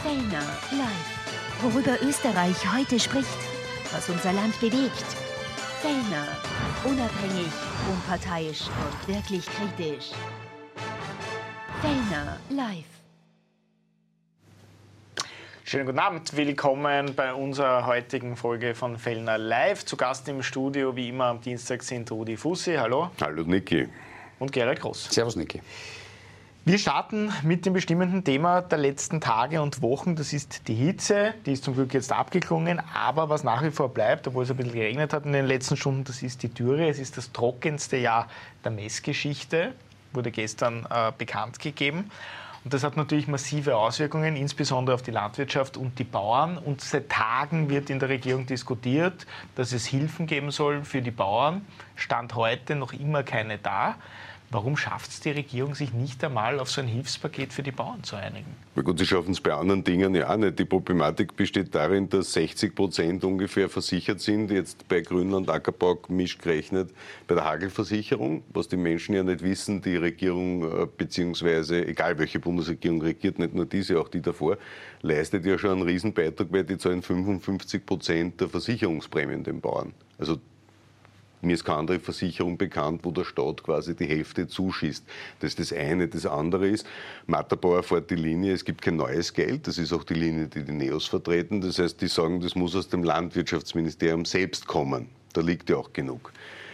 Fellner live. Worüber Österreich heute spricht, was unser Land bewegt. Fellner, unabhängig, unparteiisch und wirklich kritisch. Fellner live. Schönen guten Abend, willkommen bei unserer heutigen Folge von Fellner Live. Zu Gast im Studio, wie immer am Dienstag, sind Rudi Fussi, hallo. Hallo Niki. Und Gerald Groß. Servus Niki. Wir starten mit dem bestimmenden Thema der letzten Tage und Wochen. Das ist die Hitze, die ist zum Glück jetzt abgeklungen. Aber was nach wie vor bleibt, obwohl es ein bisschen geregnet hat in den letzten Stunden, das ist die Dürre. Es ist das trockenste Jahr der Messgeschichte, wurde gestern bekannt gegeben. Und das hat natürlich massive Auswirkungen, insbesondere auf die Landwirtschaft und die Bauern. Und seit Tagen wird in der Regierung diskutiert, dass es Hilfen geben soll für die Bauern. Stand heute noch immer keine da. Warum schafft es die Regierung, sich nicht einmal auf so ein Hilfspaket für die Bauern zu einigen? Na gut, sie schaffen es bei anderen Dingen ja auch nicht. Die Problematik besteht darin, dass 60% ungefähr versichert sind, jetzt bei Grünland, Ackerbau gemischt gerechnet, bei der Hagelversicherung. Was die Menschen ja nicht wissen, die Regierung, beziehungsweise egal welche Bundesregierung regiert, nicht nur diese, auch die davor, leistet ja schon einen Riesenbeitrag, weil die zahlen 55% der Versicherungsprämien den Bauern. Also mir ist keine andere Versicherung bekannt, wo der Staat quasi die Hälfte zuschießt. Das ist das eine. Das andere ist, Matterbauer fährt die Linie, es gibt kein neues Geld. Das ist auch die Linie, die die NEOS vertreten. Das heißt, die sagen, das muss aus dem Landwirtschaftsministerium selbst kommen. Da liegt ja auch genug.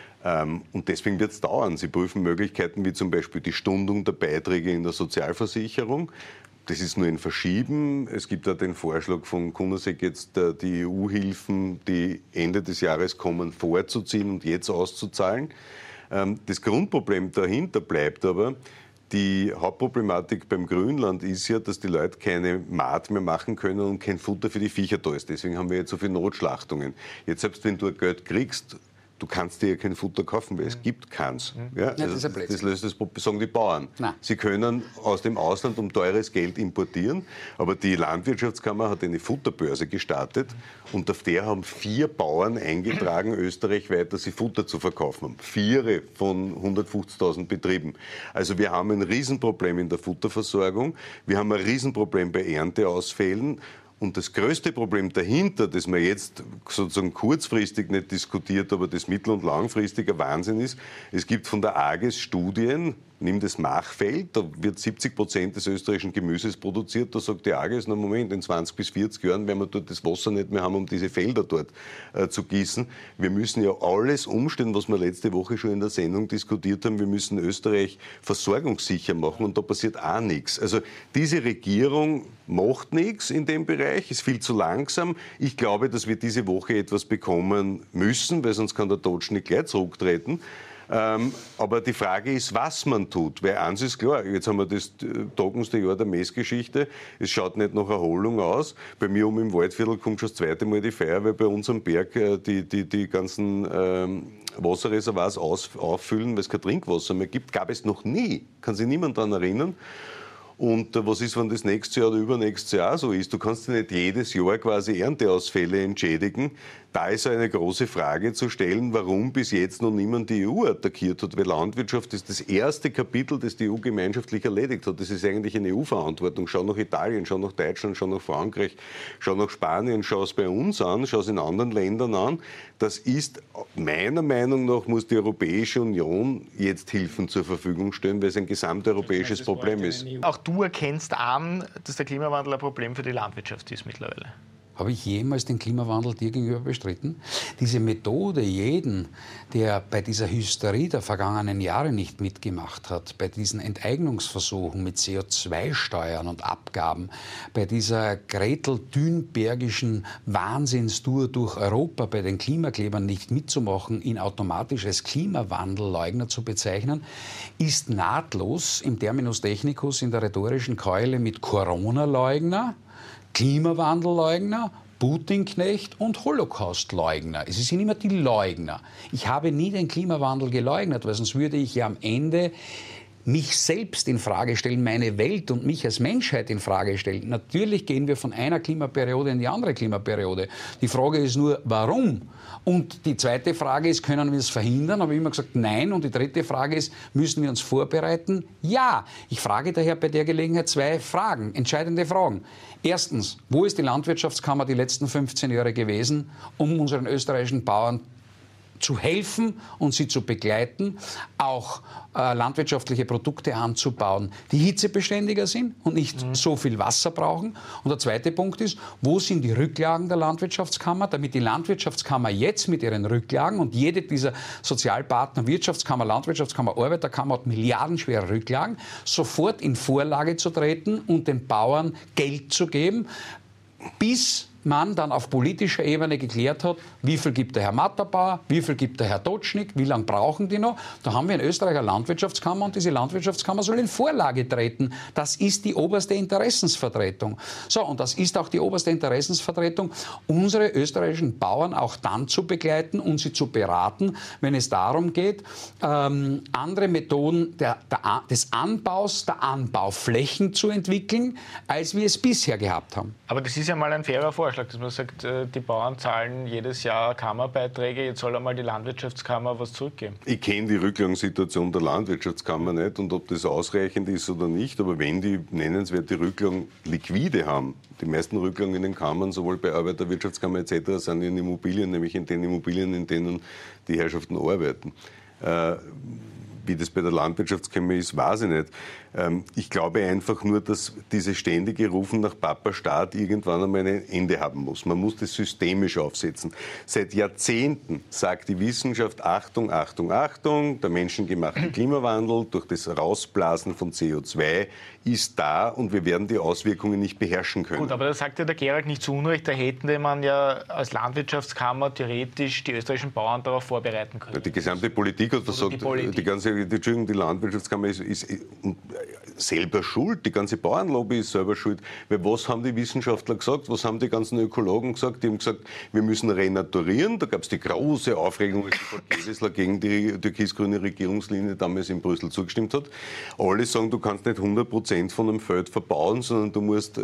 Und deswegen wird es dauern. Sie prüfen Möglichkeiten wie zum Beispiel die Stundung der Beiträge in der Sozialversicherung. Das ist nur ein Verschieben. Es gibt da den Vorschlag von Kunasek, jetzt die EU-Hilfen, die Ende des Jahres kommen, vorzuziehen und jetzt auszuzahlen. Das Grundproblem dahinter bleibt aber, die Hauptproblematik beim Grünland ist ja, dass die Leute keine Maat mehr machen können und kein Futter für die Viecher da ist. Deswegen haben wir jetzt so viele Notschlachtungen. Jetzt, selbst wenn du Geld kriegst, du kannst dir ja kein Futter kaufen, weil es gibt keins. Ja, also das löst das Problem, sagen die Bauern. Nein. Sie können aus dem Ausland um teures Geld importieren, aber die Landwirtschaftskammer hat eine Futterbörse gestartet und auf der haben 4 Bauern eingetragen, österreichweit, dass sie Futter zu verkaufen haben. 4 von 150.000 Betrieben. Also wir haben ein Riesenproblem in der Futterversorgung, wir haben ein Riesenproblem bei Ernteausfällen. Und das größte Problem dahinter, das man jetzt sozusagen kurzfristig nicht diskutiert, aber das mittel- und langfristiger Wahnsinn ist, es gibt von der AGES Studien, nimm das Machfeld, da wird 70% des österreichischen Gemüses produziert, da sagt die AGES, na Moment, in 20 bis 40 Jahren werden wir dort das Wasser nicht mehr haben, um diese Felder dort zu gießen. Wir müssen ja alles umstellen, was wir letzte Woche schon in der Sendung diskutiert haben, wir müssen Österreich versorgungssicher machen und da passiert auch nichts. Also diese Regierung macht nichts in dem Bereich, ist viel zu langsam. Ich glaube, dass wir diese Woche etwas bekommen müssen, weil sonst kann der Dodge nicht gleich zurücktreten. Aber die Frage ist, was man tut. Weil eins ist klar, jetzt haben wir das trockenste Jahr der Messgeschichte. Es schaut nicht nach Erholung aus. Bei mir im Waldviertel kommt schon das zweite Mal die Feuerwehr bei uns am Berg die ganzen Wasserreservoirs auffüllen, weil es kein Trinkwasser mehr gibt. Gab es noch nie. Kann sich niemand daran erinnern. Und was ist, wenn das nächste Jahr oder übernächstes Jahr so ist? Du kannst ja nicht jedes Jahr quasi Ernteausfälle entschädigen. Da ist eine große Frage zu stellen, warum bis jetzt noch niemand die EU attackiert hat. Weil Landwirtschaft ist das erste Kapitel, das die EU gemeinschaftlich erledigt hat. Das ist eigentlich eine EU-Verantwortung. Schau nach Italien, schau nach Deutschland, schau nach Frankreich, schau nach Spanien, schau es bei uns an, schau es in anderen Ländern an. Das ist, meiner Meinung nach, muss die Europäische Union jetzt Hilfen zur Verfügung stellen, weil es ein gesamteuropäisches Problem ist. Auch du erkennst an, dass der Klimawandel ein Problem für die Landwirtschaft ist mittlerweile. Habe ich jemals den Klimawandel dir gegenüber bestritten? Diese Methode, jeden, der bei dieser Hysterie der vergangenen Jahre nicht mitgemacht hat, bei diesen Enteignungsversuchen mit CO2-Steuern und Abgaben, bei dieser Gretel-Thunbergischen Wahnsinnstour durch Europa, bei den Klimaklebern nicht mitzumachen, ihn automatisch als Klimawandelleugner zu bezeichnen, ist nahtlos im Terminus technicus in der rhetorischen Keule mit Corona-Leugner, Klimawandelleugner, Putinknecht und Holocaustleugner. Es sind immer die Leugner. Ich habe nie den Klimawandel geleugnet, weil sonst würde ich ja am Ende mich selbst in Frage stellen, meine Welt und mich als Menschheit in Frage stellen. Natürlich gehen wir von einer Klimaperiode in die andere Klimaperiode. Die Frage ist nur, warum? Und die zweite Frage ist, können wir es verhindern? Habe ich immer gesagt, nein. Und die dritte Frage ist, müssen wir uns vorbereiten? Ja. Ich frage daher bei der Gelegenheit 2 Fragen, entscheidende Fragen. Erstens, wo ist die Landwirtschaftskammer die letzten 15 Jahre gewesen, um unseren österreichischen Bauern zu helfen und sie zu begleiten, auch landwirtschaftliche Produkte anzubauen, die hitzebeständiger sind und nicht so viel Wasser brauchen. Und der zweite Punkt ist, wo sind die Rücklagen der Landwirtschaftskammer, damit die Landwirtschaftskammer jetzt mit ihren Rücklagen und jede dieser Sozialpartner, Wirtschaftskammer, Landwirtschaftskammer, Arbeiterkammer hat milliardenschwere Rücklagen, sofort in Vorlage zu treten und den Bauern Geld zu geben, bis man dann auf politischer Ebene geklärt hat, wie viel gibt der Herr Matterbauer, wie viel gibt der Herr Totschnig, wie lange brauchen die noch. Da haben wir in Österreich eine Landwirtschaftskammer und diese Landwirtschaftskammer soll in Vorlage treten. Das ist die oberste Interessensvertretung. So, und das ist auch die oberste Interessensvertretung, unsere österreichischen Bauern auch dann zu begleiten und sie zu beraten, wenn es darum geht, andere Methoden des Anbaus, der Anbauflächen zu entwickeln, als wir es bisher gehabt haben. Aber das ist ja mal ein fairer Vorschlag, dass man sagt, die Bauern zahlen jedes Jahr Kammerbeiträge, jetzt soll einmal die Landwirtschaftskammer was zurückgeben. Ich kenne die Rücklagensituation der Landwirtschaftskammer nicht und ob das ausreichend ist oder nicht, aber wenn die nennenswerte Rücklagen liquide haben, die meisten Rücklagen in den Kammern, sowohl bei Arbeiterwirtschaftskammer etc., sind in Immobilien, nämlich in den Immobilien, in denen die Herrschaften arbeiten. Wie das bei der Landwirtschaftskammer ist, weiß ich nicht. Ich glaube einfach nur, dass diese ständige Rufen nach Papa Staat irgendwann einmal ein Ende haben muss. Man muss das systemisch aufsetzen. Seit Jahrzehnten sagt die Wissenschaft, Achtung, Achtung, Achtung, der menschengemachte Klimawandel durch das Rausblasen von CO2 ist da und wir werden die Auswirkungen nicht beherrschen können. Gut, aber da sagt ja der Gerald nicht zu Unrecht, da hätten man ja als Landwirtschaftskammer theoretisch die österreichischen Bauern darauf vorbereiten können. Die gesamte Politik hat versagt, die Landwirtschaftskammer ist selber schuld, die ganze Bauernlobby ist selber schuld. Weil was haben die Wissenschaftler gesagt, was haben die ganzen Ökologen gesagt? Die haben gesagt, wir müssen renaturieren. Da gab es die große Aufregung, als die Frau Gewessler gegen die türkis-grüne Regierungslinie damals in Brüssel zugestimmt hat. Alle sagen, du kannst nicht 100% von einem Feld verbauen, sondern du musst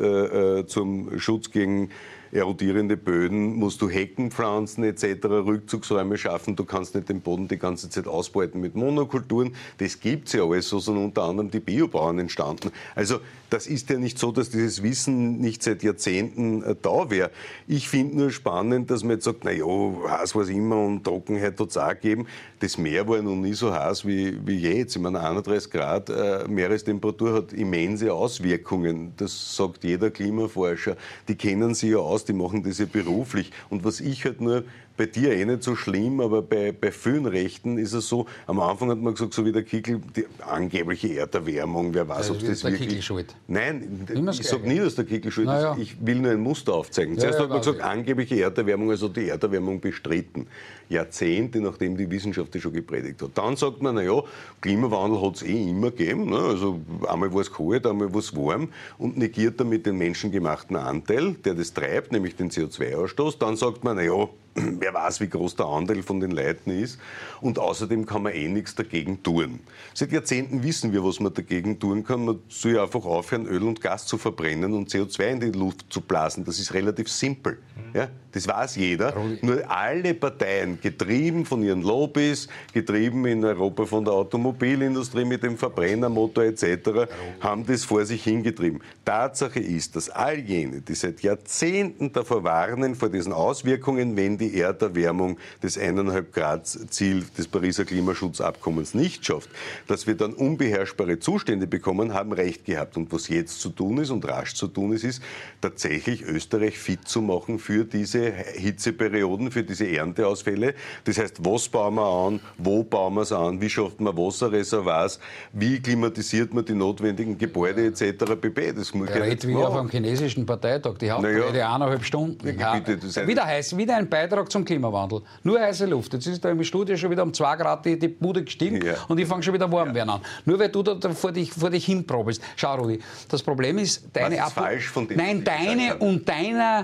zum Schutz gegen erodierende Böden, musst du Hecken pflanzen etc., Rückzugsräume schaffen, du kannst nicht den Boden die ganze Zeit ausbeuten mit Monokulturen. Das gibt es ja alles, so sind unter anderem die Biobauern entstanden. Also das ist ja nicht so, dass dieses Wissen nicht seit Jahrzehnten da wäre. Ich finde nur spannend, dass man jetzt sagt, naja, heiß was immer und Trockenheit hat es auch gegeben. Das Meer war noch nie so heiß wie jetzt. Ich meine, 31 Grad Meerestemperatur hat immense Auswirkungen. Das sagt jeder Klimaforscher. Die kennen sich ja aus, die machen das ja beruflich. Und was ich halt nur bei dir nicht so schlimm, aber bei vielen Rechten ist es so, am Anfang hat man gesagt, so wie der Kickl, die angebliche Erderwärmung, wer weiß, ob das wirklich... Kickl schuld? Nein, ich sage nie, dass der Kickl schuld ist. Ich will nur ein Muster aufzeigen. Zuerst hat man gesagt, angebliche Erderwärmung, also die Erderwärmung bestritten. Jahrzehnte, nachdem die Wissenschaft das schon gepredigt hat. Dann sagt man, naja, Klimawandel hat es immer gegeben. Ne? Also einmal war es kalt, einmal war es warm und negiert damit den menschengemachten Anteil, der das treibt, nämlich den CO2-Ausstoß. Dann sagt man, naja, wer weiß, wie groß der Anteil von den Leuten ist. Und außerdem kann man nichts dagegen tun. Seit Jahrzehnten wissen wir, was man dagegen tun kann. Man soll ja einfach aufhören, Öl und Gas zu verbrennen und CO2 in die Luft zu blasen. Das ist relativ simpel. Ja? Das weiß jeder. Nur alle Parteien, getrieben von ihren Lobbys, getrieben in Europa von der Automobilindustrie mit dem Verbrennermotor etc., haben das vor sich hingetrieben. Tatsache ist, dass all jene, die seit Jahrzehnten davor warnen, vor diesen Auswirkungen, wenn die Erderwärmung das 1,5-Grad-Ziel des Pariser Klimaschutzabkommens nicht schafft, dass wir dann unbeherrschbare Zustände bekommen, haben recht gehabt. Und was jetzt zu tun ist und rasch zu tun ist, tatsächlich Österreich fit zu machen für diese Hitzeperioden, für diese Ernteausfälle. Das heißt, was bauen wir an, wo bauen wir es an, wie schafft man Wasserreservoirs, wie klimatisiert man die notwendigen Gebäude etc. pp. Das muss ja nicht wieder vom chinesischen Parteitag, die Hauptrede 1,5 Stunden. Ja, wieder ein Beitrag zum Klimawandel. Nur heiße Luft. Jetzt ist da im Studio schon wieder um 2 Grad die Bude gestiegen und ich fange schon wieder warm werden an. Nur weil du da vor dich hinprobelst. Schau, Rudi, das Problem ist, deine falsch von dem, Nein, deine und deiner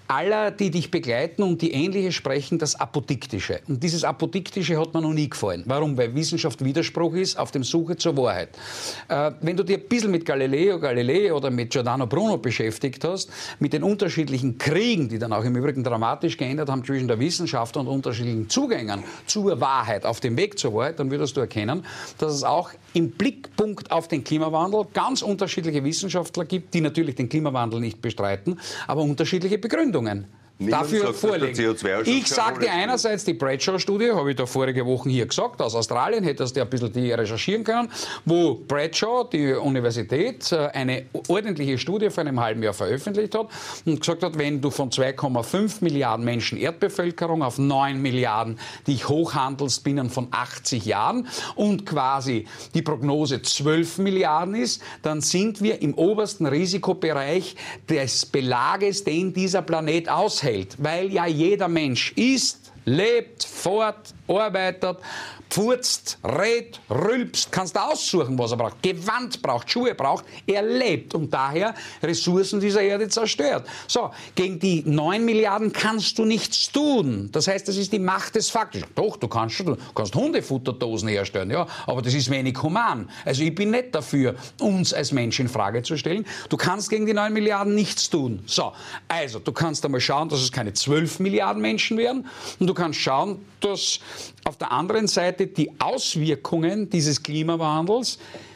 aller, die dich begleiten und die Ähnliche sprechen, das Apodiktische. Und dieses Apodiktische hat mir noch nie gefallen. Warum? Weil Wissenschaft Widerspruch ist auf dem Suche zur Wahrheit. Wenn du dir ein bisschen mit Galileo Galilei oder mit Giordano Bruno beschäftigt hast, mit den unterschiedlichen Kriegen, die dann auch im Übrigen dramatisch geändert haben zwischen der Wissenschaft und unterschiedlichen Zugängen zur Wahrheit, auf dem Weg zur Wahrheit, dann würdest du erkennen, dass es auch im Blickpunkt auf den Klimawandel ganz unterschiedliche Wissenschaftler gibt, die natürlich den Klimawandel nicht bestreiten, aber unterschiedliche Begründungen dafür vorlegen. Ich sagte einerseits, die Bradshaw-Studie, habe ich da vorige Woche hier gesagt, aus Australien, hättest du ein bisschen die recherchieren können, wo Bradshaw, die Universität, eine ordentliche Studie vor einem halben Jahr veröffentlicht hat und gesagt hat, wenn du von 2,5 Milliarden Menschen Erdbevölkerung auf 9 Milliarden dich hochhandelst binnen von 80 Jahren und quasi die Prognose 12 Milliarden ist, dann sind wir im obersten Risikobereich des Belages, den dieser Planet aushält. Weil ja jeder Mensch isst, lebt, fort, arbeitet, pfurzt, redet, rülpst, kannst du aussuchen, was er braucht. Gewand braucht, Schuhe braucht, er lebt und daher Ressourcen dieser Erde zerstört. So, gegen die 9 Milliarden kannst du nichts tun. Das heißt, das ist die Macht des Faktischen. Doch, du kannst Hundefutterdosen herstellen, ja, aber das ist wenig human. Also ich bin nicht dafür, uns als Mensch in Frage zu stellen. Du kannst gegen die 9 Milliarden nichts tun. So, also, du kannst einmal schauen, dass es keine 12 Milliarden Menschen werden und du kannst schauen, dass auf der anderen Seite die Auswirkungen dieses Klimawandels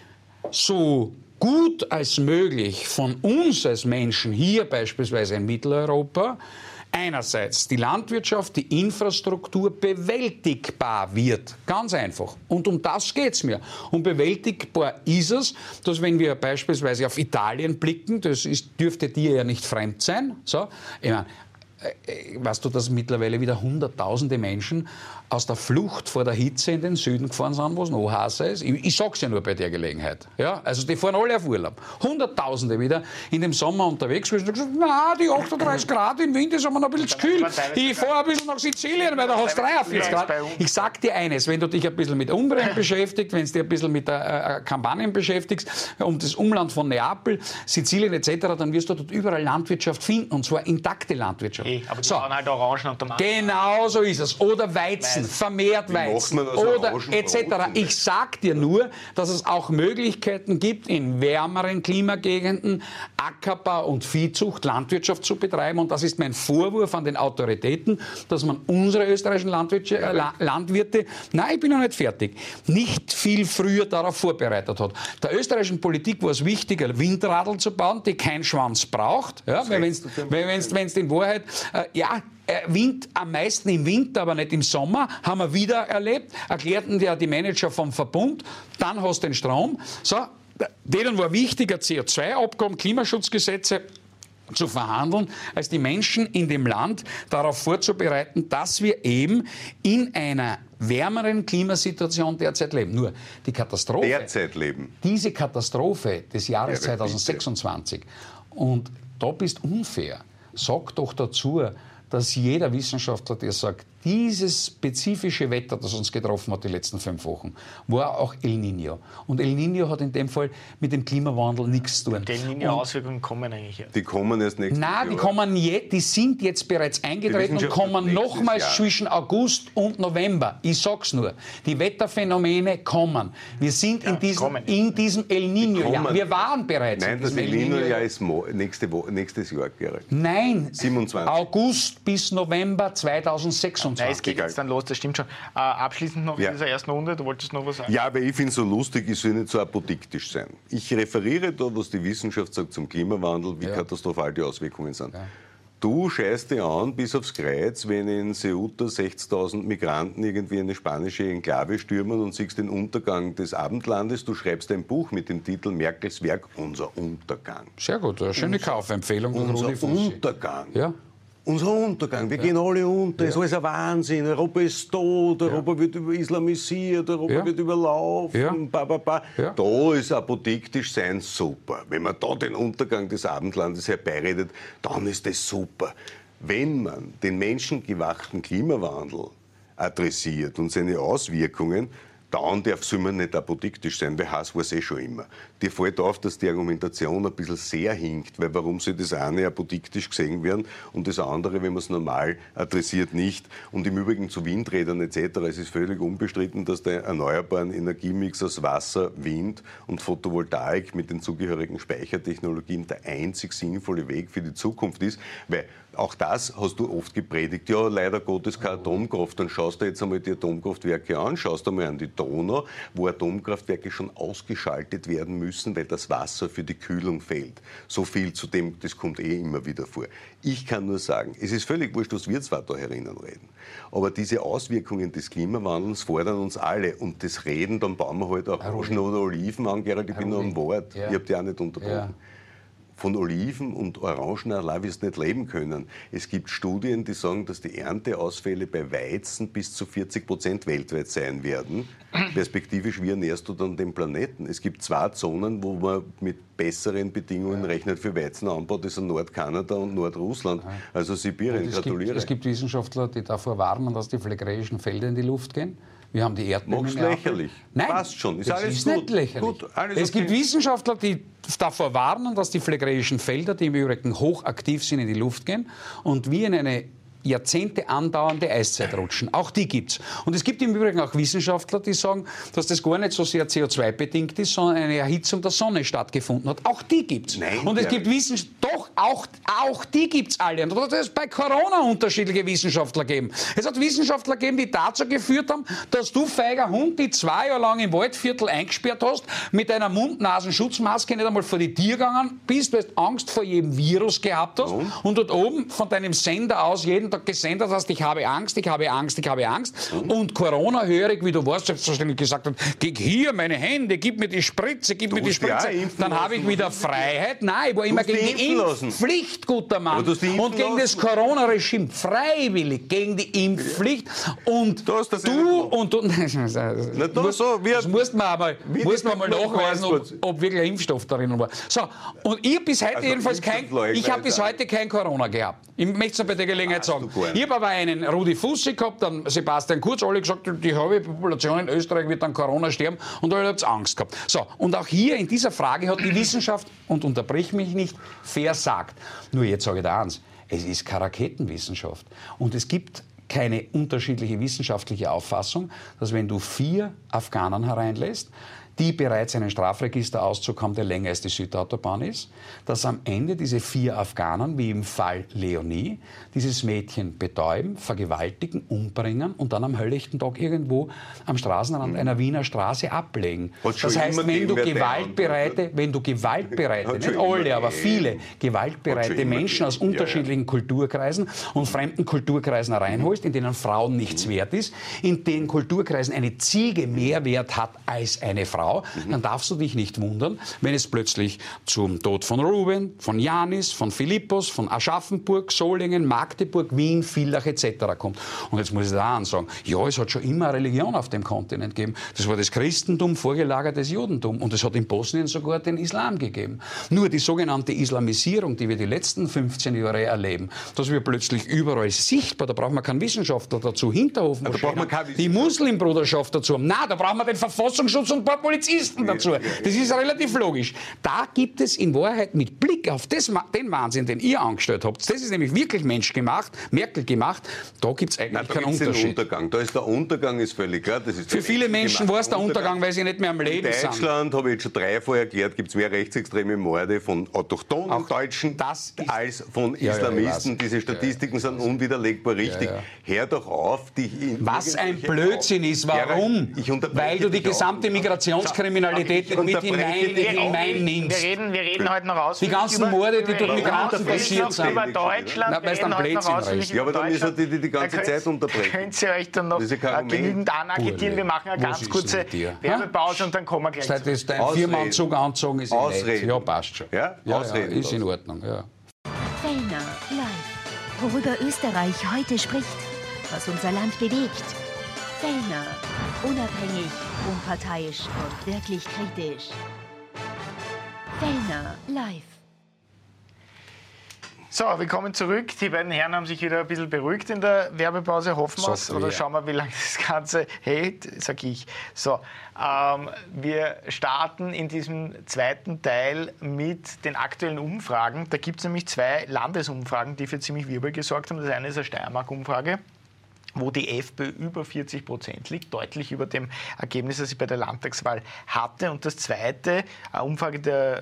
so gut als möglich von uns als Menschen hier beispielsweise in Mitteleuropa einerseits die Landwirtschaft, die Infrastruktur bewältigbar wird. Ganz einfach. Und um das geht es mir. Und bewältigbar ist es, dass wenn wir beispielsweise auf Italien blicken, dürfte dir ja nicht fremd sein, so, ich meine, weißt du, dass mittlerweile wieder hunderttausende Menschen aus der Flucht vor der Hitze in den Süden gefahren sind, wo es noch heißer ist? Ich sag's ja nur bei der Gelegenheit. Ja? Also die fahren alle auf Urlaub. Hunderttausende wieder in dem Sommer unterwegs gewesen und gesagt, na, die 38 Grad im Winter ist aber noch ein bisschen zu kühl. Ich fahre ein bisschen nach Sizilien, weil da hast du 43 Grad. Ich sag dir eines, wenn du dich ein bisschen mit Umbrien beschäftigst, wenn du dich ein bisschen mit Kampanien beschäftigst, um das Umland von Neapel, Sizilien etc., dann wirst du dort überall Landwirtschaft finden, und zwar intakte Landwirtschaft. Aber die waren halt Orangen und Tomaten. Genau so ist es. Oder Weizen, vermehrt Weizen oder etc. Ich sag dir nur, dass es auch Möglichkeiten gibt, in wärmeren Klimagegenden Ackerbau und Viehzucht, Landwirtschaft zu betreiben. Und das ist mein Vorwurf an den Autoritäten, dass man unsere österreichischen Landwirte, nein, ich bin noch nicht fertig, nicht viel früher darauf vorbereitet hat. Der österreichischen Politik war es wichtiger, Windradl zu bauen, die kein Schwanz braucht. Ja, weil wenn es in Wahrheit, Wind am meisten im Winter, aber nicht im Sommer, haben wir wieder erlebt, erklärten ja die Manager vom Verbund, dann hast du den Strom. So, denen war wichtiger CO2-Abkommen, Klimaschutzgesetze zu verhandeln, als die Menschen in dem Land darauf vorzubereiten, dass wir eben in einer wärmeren Klimasituation derzeit leben. Nur die Katastrophe, diese Katastrophe des Jahres 2026, und da bist unfair, sag doch dazu, dass jeder Wissenschaftler, der sagt, dieses spezifische Wetter, das uns getroffen hat die letzten 5 Wochen, war auch El Niño. Und El Niño hat in dem Fall mit dem Klimawandel nichts zu tun. Die El Niño-Auswirkungen kommen eigentlich jetzt. Die kommen erst nächstes Jahr. Nein, die sind jetzt bereits eingetreten und kommen nochmals zwischen August und November. Ich sag's nur. Die Wetterphänomene kommen. Wir sind in diesem El Niño-Jahr. Wir waren bereits in diesem El Niño-Jahr. Ist nächstes Jahr, Gerald. Nein, 27. August bis November 2026. Nein, es geht jetzt dann los, das stimmt schon. Abschließend noch in dieser ersten Runde, du wolltest noch was sagen? Ja, aber ich finde es so lustig, ich soll nicht so apodiktisch sein. Ich referiere da, was die Wissenschaft sagt zum Klimawandel, wie katastrophal die Auswirkungen sind. Ja. Du scheißt dir an bis aufs Kreuz, wenn in Ceuta 60.000 Migranten irgendwie eine spanische Enklave stürmen und siehst den Untergang des Abendlandes. Du schreibst ein Buch mit dem Titel Merkels Werk, Unser Untergang. Sehr gut, eine schöne Kaufempfehlung. Unser Untergang. Ja. Unser Untergang, wir gehen alle unter, es ist alles ein Wahnsinn, Europa ist tot, Europa wird islamisiert, Europa wird überlaufen, Da ist apodiktisch sein super. Wenn man da den Untergang des Abendlandes herbeiredet, dann ist das super. Wenn man den menschengemachten Klimawandel adressiert und seine Auswirkungen, Dauern soll man nicht apodiktisch sein, weil Hass war es schon immer. Dir fällt auf, dass die Argumentation ein bisschen sehr hinkt, weil warum soll das eine apodiktisch gesehen werden und das andere, wenn man es normal adressiert, nicht. Und im Übrigen zu Windrädern etc. Es ist völlig unbestritten, dass der erneuerbaren Energiemix aus Wasser, Wind und Photovoltaik mit den zugehörigen Speichertechnologien der einzig sinnvolle Weg für die Zukunft ist, weil auch das hast du oft gepredigt. Ja, leider Gottes keine Atomkraft. Dann schaust du jetzt einmal die Atomkraftwerke an, schaust einmal an die Donau, wo Atomkraftwerke schon ausgeschaltet werden müssen, weil das Wasser für die Kühlung fehlt. So viel zu dem, das kommt immer wieder vor. Ich kann nur sagen, es ist völlig wurscht, was wir zwar da herinnen reden. Aber diese Auswirkungen des Klimawandels fordern uns alle. Und das Reden, dann bauen wir halt auch Orangen oder Oliven an. Gerald, ich bin noch am Wort. Ja. Ich habe dich auch nicht unterbrochen. Ja. Von Oliven und Orangen allein wirst du nicht leben können. Es gibt Studien, die sagen, dass die Ernteausfälle bei Weizen bis zu 40% weltweit sein werden. Perspektivisch, wie ernährst du dann den Planeten? Es gibt 2 Zonen, wo man mit besseren Bedingungen rechnet für Weizenanbau. Das sind Nordkanada und Nordrussland, also Sibirien. Gratuliere. Es gibt Wissenschaftler, die davor warnen, dass die phlegräischen Felder in die Luft gehen. Wir haben die Erdbeben. Mach's lächerlich. Nein, passt schon. Ist alles ist nicht lächerlich. Gut, es gibt Wissenschaftler, die davor warnen, dass die phlegräischen Felder, die im Übrigen hochaktiv sind, in die Luft gehen und wir in eine Jahrzehnte andauernde Eiszeit rutschen. Auch die gibt's. Und es gibt im Übrigen auch Wissenschaftler, die sagen, dass das gar nicht so sehr CO2-bedingt ist, sondern eine Erhitzung der Sonne stattgefunden hat. Auch die gibt's. Nein, und es gibt Wissenschaftler, doch, auch die gibt's alle. Und da hat es bei Corona unterschiedliche Wissenschaftler gegeben. Es hat Wissenschaftler gegeben, die dazu geführt haben, dass du, feiger Hund, die 2 Jahre lang im Waldviertel eingesperrt hast, mit einer Mund-Nasen-Schutzmaske nicht einmal vor die Tür gegangen bist, weil du Angst vor jedem Virus gehabt hast und dort oben von deinem Sender aus jeden Tag gesendet hast, ich habe Angst, ich habe Angst, ich habe Angst. Und Corona-hörig, wie du warst, selbstverständlich gesagt hast, gib hier meine Hände, gib mir die Spritze, gib mir die Spritze. Dann habe ich wieder Freiheit. Nein, ich war immer gegen die Impfpflicht, guter Mann. Und gegen das Corona-Regime, freiwillig, gegen die Impfpflicht. Und das musst man mal nachweisen, ob wirklich ein Impfstoff darin war. So, und ich bis heute jedenfalls ich habe bis heute kein Corona gehabt. Ich möchte es bei der Gelegenheit sagen. Ich habe aber einen Rudi Fussi gehabt, dann Sebastian Kurz, alle gesagt, die halbe Population in Österreich wird an Corona sterben und alle haben Angst gehabt. So, und auch hier in dieser Frage hat die Wissenschaft, und unterbrich mich nicht, versagt. Nur jetzt sage ich dir eins, es ist keine Raketenwissenschaft. Und es gibt keine unterschiedliche wissenschaftliche Auffassung, dass wenn du 4 Afghanen hereinlässt, die bereits einen Strafregisterauszug haben, der länger als die Südautobahn ist, dass am Ende diese 4 Afghanen, wie im Fall Leonie, dieses Mädchen betäuben, vergewaltigen, umbringen und dann am helllichten Tag irgendwo am Straßenrand einer Wiener Straße ablegen. Das heißt, wenn du gewaltbereite, nicht alle, aber viele gewaltbereite Menschen aus unterschiedlichen Kulturkreisen und fremden Kulturkreisen reinholst, in denen Frauen nichts wert ist, in den Kulturkreisen eine Ziege mehr Wert hat als eine Frau, dann darfst du dich nicht wundern, wenn es plötzlich zum Tod von Ruben, von Janis, von Philippos, von Aschaffenburg, Solingen, Magdeburg, Wien, Villach etc. kommt. Und jetzt muss ich da sagen, ja, es hat schon immer eine Religion auf dem Kontinent gegeben. Das war das Christentum, vorgelagertes Judentum. Und es hat in Bosnien sogar den Islam gegeben. Nur die sogenannte Islamisierung, die wir die letzten 15 Jahre erleben, dass wir plötzlich überall sichtbar, da braucht man keinen Wissenschaftler dazu, Hinterhofen, die Muslimbruderschaft dazu. Na, da braucht man den Verfassungsschutz und ein paar Polizisten dazu. Das ist relativ logisch. Da gibt es in Wahrheit mit Blick auf den Wahnsinn, den ihr angestellt habt, das ist nämlich wirklich menschgemacht, Merkel gemacht, da gibt es eigentlich keinen Unterschied. Da ist der Untergang ist völlig klar. Das ist für viele Menschen war es der Untergang, weil sie nicht mehr am Leben sind. In Deutschland, habe ich jetzt schon 3 vorher erklärt, gibt es mehr rechtsextreme Morde von autochthonen auch Deutschen als von Islamisten. Diese Statistiken sind unwiderlegbar richtig. Hör doch auf, dich in was ein Blödsinn ist. Warum? Weil du die gesamte Migrationskriminalität mit hineinnimmst. Wir reden heute noch aus. Die ganzen Morde, die durch Migranten passiert sind. Über Deutschland, wir reden heute noch aus. Ja, aber dann müssen wir die ganze Zeit unterbrechen. Könnt ihr euch dann noch genügend anagitieren? Wir machen eine ganz kurze Werbepause und dann kommen wir gleich zurück. Das dein Firmenanzug anzogen ist nett. Ja, passt schon. Ja, ist in Ordnung. Ja. Fellner live. Worüber Österreich heute spricht, was unser Land bewegt. Fellner. Unabhängig, unparteiisch und wirklich kritisch. Fellner live. So, wir kommen zurück. Die beiden Herren haben sich wieder ein bisschen beruhigt in der Werbepause. Hoffen wir es. Oder schauen wir, wie lange das Ganze hält, sag ich. So, wir starten in diesem zweiten Teil mit den aktuellen Umfragen. Da gibt es nämlich 2 Landesumfragen, die für ziemlich Wirbel gesorgt haben. Das eine ist eine Steiermark-Umfrage, wo die FPÖ über 40% liegt, deutlich über dem Ergebnis, das sie bei der Landtagswahl hatte. Und das zweite, eine Umfrage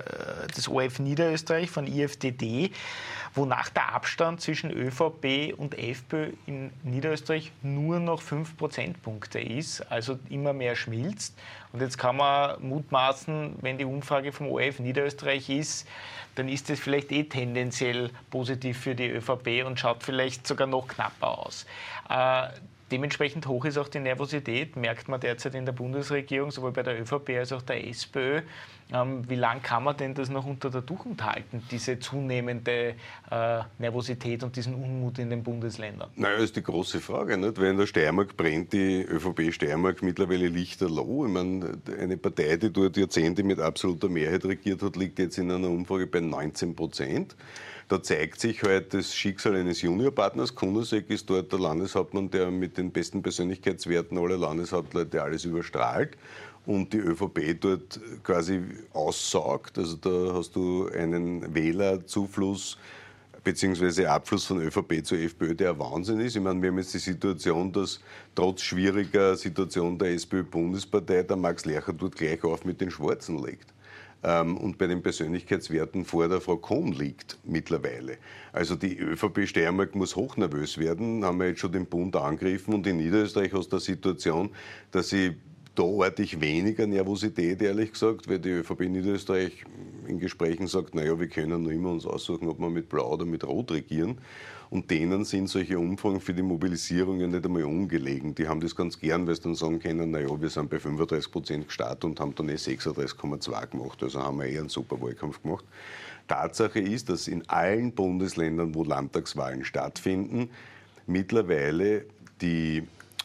des ORF Niederösterreich von IFDD, wonach der Abstand zwischen ÖVP und FPÖ in Niederösterreich nur noch 5 Prozentpunkte ist, also immer mehr schmilzt. Und jetzt kann man mutmaßen, wenn die Umfrage vom ORF Niederösterreich ist, dann ist es vielleicht tendenziell positiv für die ÖVP und schaut vielleicht sogar noch knapper aus. Dementsprechend hoch ist auch die Nervosität, merkt man derzeit in der Bundesregierung, sowohl bei der ÖVP als auch der SPÖ. Wie lange kann man denn das noch unter der Durchhand halten, diese zunehmende Nervosität und diesen Unmut in den Bundesländern? Naja, ist die große Frage, nicht? Weil in der Steiermark brennt die ÖVP Steiermark mittlerweile lichterloh. Ich meine, eine Partei, die dort Jahrzehnte mit absoluter Mehrheit regiert hat, liegt jetzt in einer Umfrage bei 19%. Da zeigt sich halt das Schicksal eines Juniorpartners. Kunasek ist dort der Landeshauptmann, der mit den besten Persönlichkeitswerten aller Landeshauptleute alles überstrahlt und die ÖVP dort quasi aussaugt. Also da hast du einen Wählerzufluss bzw. Abfluss von ÖVP zur FPÖ, der Wahnsinn ist. Ich meine, wir haben jetzt die Situation, dass trotz schwieriger Situation der SPÖ-Bundespartei der Max Lercher dort gleich auf mit den Schwarzen legt. Und bei den Persönlichkeitswerten vor der Frau Kohn liegt mittlerweile. Also die ÖVP Steiermark muss hochnervös werden, haben wir jetzt schon den Bund angegriffen und in Niederösterreich hast du die Situation, dass sie da ortlich weniger Nervosität, ehrlich gesagt, weil die ÖVP Niederösterreich in Gesprächen sagt, naja, wir können noch immer uns aussuchen, ob wir mit Blau oder mit Rot regieren. Und denen sind solche Umfragen für die Mobilisierung ja nicht einmal ungelegen. Die haben das ganz gern, weil sie dann sagen können, naja, wir sind bei 35% gestartet und haben dann 36,2 gemacht. Also haben wir einen super Wahlkampf gemacht. Tatsache ist, dass in allen Bundesländern, wo Landtagswahlen stattfinden, mittlerweile die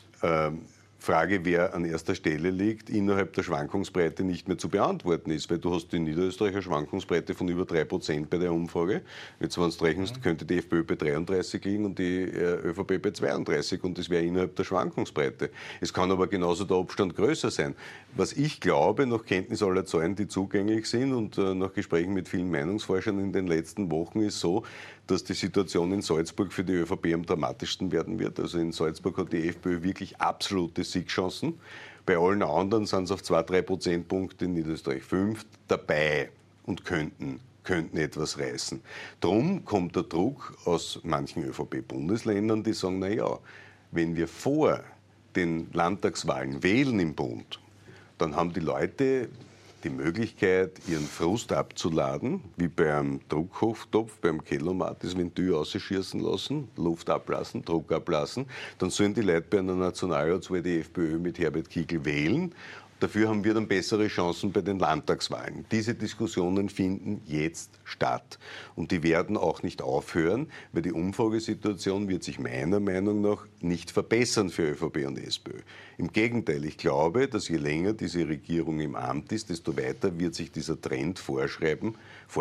Frage, wer an erster Stelle liegt, innerhalb der Schwankungsbreite nicht mehr zu beantworten ist, weil du hast in Niederösterreich eine Schwankungsbreite von über 3% bei der Umfrage. Jetzt, wenn du rechnest, könnte die FPÖ bei 33 liegen und die ÖVP bei 32 und das wäre innerhalb der Schwankungsbreite. Es kann aber genauso der Abstand größer sein. Was ich glaube, nach Kenntnis aller Zahlen, die zugänglich sind und nach Gesprächen mit vielen Meinungsforschern in den letzten Wochen ist so, dass die Situation in Salzburg für die ÖVP am dramatischsten werden wird. Also in Salzburg hat die FPÖ wirklich absolute Siegchancen. Bei allen anderen sind es auf 2-3 Prozentpunkte, in Niederösterreich 5 dabei und könnten etwas reißen. Darum kommt der Druck aus manchen ÖVP-Bundesländern, die sagen, naja, wenn wir vor den Landtagswahlen wählen im Bund, dann haben die Leute die Möglichkeit, ihren Frust abzuladen, wie beim Drucktopf, beim Kellomat, das Ventil ausschießen lassen, Luft ablassen, Druck ablassen. Dann sollen die Leute bei einer Nationalratswahl die FPÖ mit Herbert Kickl wählen. Dafür haben wir dann bessere Chancen bei den Landtagswahlen. Diese Diskussionen finden jetzt statt. Und die werden auch nicht aufhören, weil die Umfragesituation wird sich meiner Meinung nach nicht verbessern für ÖVP und SPÖ. Im Gegenteil, ich glaube, dass je länger diese Regierung im Amt ist, desto weiter wird sich dieser Trend fortschreiben,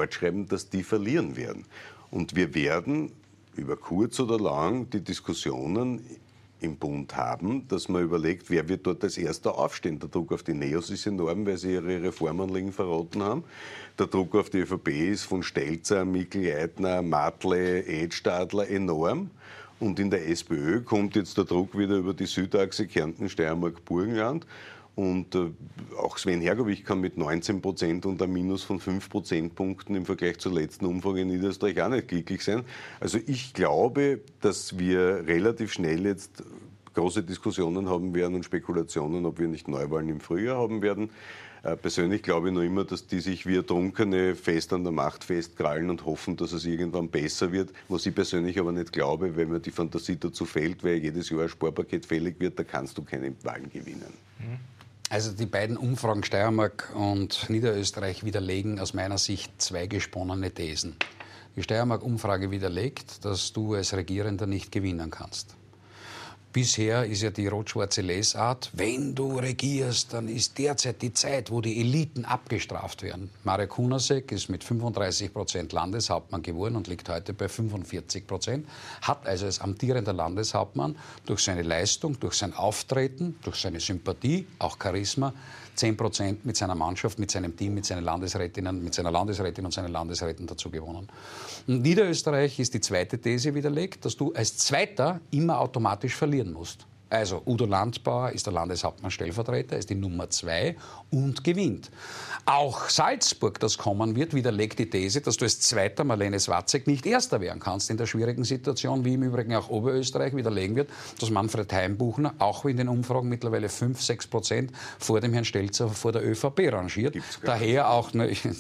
dass die verlieren werden. Und wir werden über kurz oder lang die Diskussionen im Bund haben, dass man überlegt, wer wird dort als Erster aufstehen. Der Druck auf die Neos ist enorm, weil sie ihre Reformanliegen verraten haben. Der Druck auf die ÖVP ist von Stelzer, Mikl, Eitner, Matle, Edstadler enorm. Und in der SPÖ kommt jetzt der Druck wieder über die Südachse Kärnten, Steiermark, Burgenland. Und auch Sven Hergovich kann mit 19% und einem Minus von 5 Prozentpunkten im Vergleich zur letzten Umfrage in Niederösterreich auch nicht glücklich sein. Also ich glaube, dass wir relativ schnell jetzt große Diskussionen haben werden und Spekulationen, ob wir nicht Neuwahlen im Frühjahr haben werden. Persönlich glaube ich noch immer, dass die sich wie Ertrunkene fest an der Macht festkrallen und hoffen, dass es irgendwann besser wird. Was ich persönlich aber nicht glaube, wenn mir die Fantasie dazu fehlt, weil jedes Jahr ein Sparpaket fällig wird, da kannst du keine Wahlen gewinnen. Also die beiden Umfragen Steiermark und Niederösterreich widerlegen aus meiner Sicht 2 gesponnene Thesen. Die Steiermark-Umfrage widerlegt, dass du als Regierender nicht gewinnen kannst. Bisher ist ja die rot-schwarze Lesart, wenn du regierst, dann ist derzeit die Zeit, wo die Eliten abgestraft werden. Marek Kunasek ist mit 35% Landeshauptmann geworden und liegt heute bei 45%, hat also als amtierender Landeshauptmann durch seine Leistung, durch sein Auftreten, durch seine Sympathie, auch Charisma, 10% mit seiner Mannschaft, mit seinem Team, mit seiner Landesrätin und seinen Landesräten dazu gewonnen. Und Niederösterreich ist die zweite These widerlegt, dass du als Zweiter immer automatisch verlieren musst. Also Udo Landbauer ist der Landeshauptmann-Stellvertreter, ist die Nummer 2 und gewinnt. Auch Salzburg, das kommen wird, widerlegt die These, dass du als Zweiter Marlene Swatzek nicht Erster werden kannst in der schwierigen Situation, wie im Übrigen auch Oberösterreich widerlegen wird, dass Manfred Heimbuchner auch in den Umfragen mittlerweile 5-6% vor dem Herrn Stelzer, vor der ÖVP rangiert. Daher auch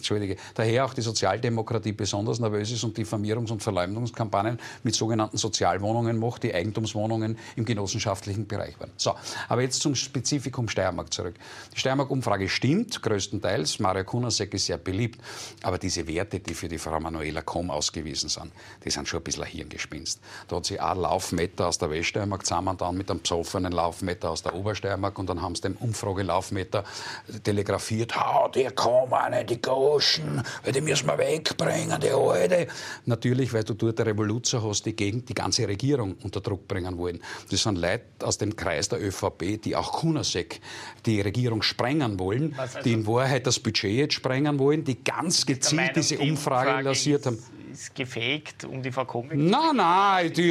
die Sozialdemokratie besonders nervös ist und Diffamierungs- und Verleumdungskampagnen mit sogenannten Sozialwohnungen macht, die Eigentumswohnungen im genossenschaftlichen Bereich waren. So, aber jetzt zum Spezifikum Steiermark zurück. Die Steiermark-Umfrage stimmt, größtenteils. Marek Kunasek ist sehr beliebt. Aber diese Werte, die für die Frau Manuela Komm ausgewiesen sind, die sind schon ein bisschen ein Hirngespinst. Da hat sie ein Laufmeter aus der Weststeiermark zusammen dann mit einem besoffenen Laufmeter aus der Obersteiermark und dann haben sie den Umfragelaufmeter telegrafiert. Die kommen, die Goschen, die müssen wir wegbringen, die Alte. Natürlich, weil du dort eine Revolution hast, die gegen die ganze Regierung unter Druck bringen wollen. Das sind Leute aus dem Kreis der ÖVP, die auch Kunasek die Regierung sprengen wollen, die in Wahrheit das Budget jetzt sprengen wollen, die ganz gezielt diese Umfrage lanciert haben. Ist gefaked, um die Frau Komm? Nein, die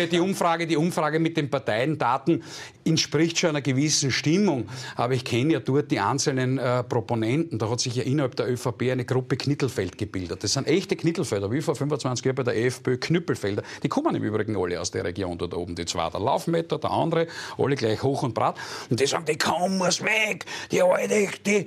Umfrage mit den Parteiendaten entspricht schon einer gewissen Stimmung. Aber ich kenne ja dort die einzelnen Proponenten. Da hat sich ja innerhalb der ÖVP eine Gruppe Knittelfeld gebildet. Das sind echte Knittelfelder, wie vor 25 Jahren bei der FPÖ Knüppelfelder. Die kommen im Übrigen alle aus der Region dort oben. Die zwei, der Laufmeter, der andere, alle gleich hoch und brat. Und die sagen, die Komm muss weg, die Alte,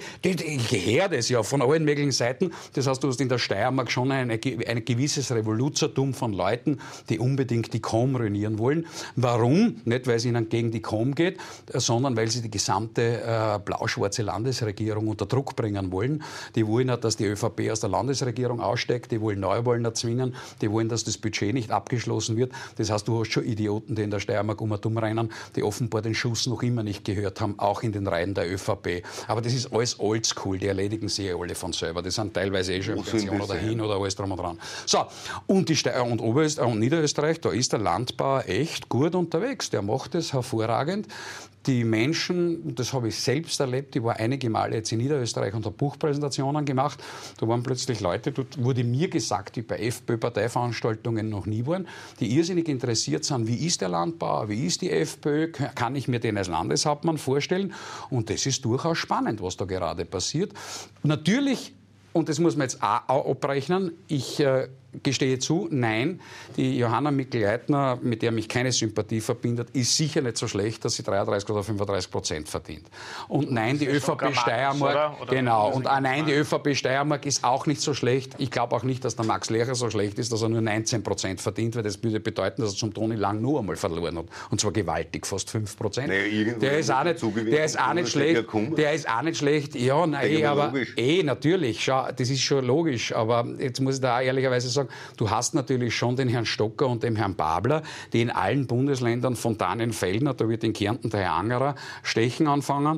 ich höre das ja von allen möglichen Seiten. Das heißt, du hast in der Steiermark schon ein gewisses Revoluzertum von Leuten, die unbedingt die Komm ruinieren wollen. Warum? Nicht, weil es ihnen gegen die Komm geht, sondern weil sie die gesamte blau-schwarze Landesregierung unter Druck bringen wollen. Die wollen nicht, dass die ÖVP aus der Landesregierung aussteigt, die wollen Neuwahlen erzwingen, die wollen, dass das Budget nicht abgeschlossen wird. Das heißt, du hast schon Idioten, die in der Steiermark rennen, die offenbar den Schuss noch immer nicht gehört haben, auch in den Reihen der ÖVP. Aber das ist alles oldschool, die erledigen sich ja alle von selber. Das sind teilweise schon in Pension oder hin oder alles drum und dran. So, und und Niederösterreich, da ist der Landbauer echt gut unterwegs. Der macht es hervorragend. Die Menschen, das habe ich selbst erlebt, ich war einige Male jetzt in Niederösterreich und habe Buchpräsentationen gemacht. Da waren plötzlich Leute, dort wurde mir gesagt, die bei FPÖ-Parteiveranstaltungen noch nie waren, die irrsinnig interessiert sind, wie ist der Landbauer, wie ist die FPÖ, kann ich mir den als Landeshauptmann vorstellen? Und das ist durchaus spannend, was da gerade passiert. Natürlich, und das muss man jetzt auch abrechnen, ich gestehe zu, nein, die Johanna Mikl-Leitner, mit der mich keine Sympathie verbindet, ist sicher nicht so schlecht, dass sie 33 oder 35% verdient. Und nein, die ÖVP Steiermark, die ÖVP Steiermark ist auch nicht so schlecht. Ich glaube auch nicht, dass der Max Lehrer so schlecht ist, dass er nur 19% verdient, weil das würde bedeuten, dass er zum Toni Lang nur einmal verloren hat. Und zwar gewaltig, fast 5%. Naja, der ist auch nicht schlecht. Ja, nein, aber natürlich. Schau, das ist schon logisch. Aber jetzt muss ich da auch ehrlicherweise sagen, du hast natürlich schon den Herrn Stocker und den Herrn Babler, die in allen Bundesländern von Daniel-Fellner, da wird in Kärnten der Herr Angerer Stechen anfangen,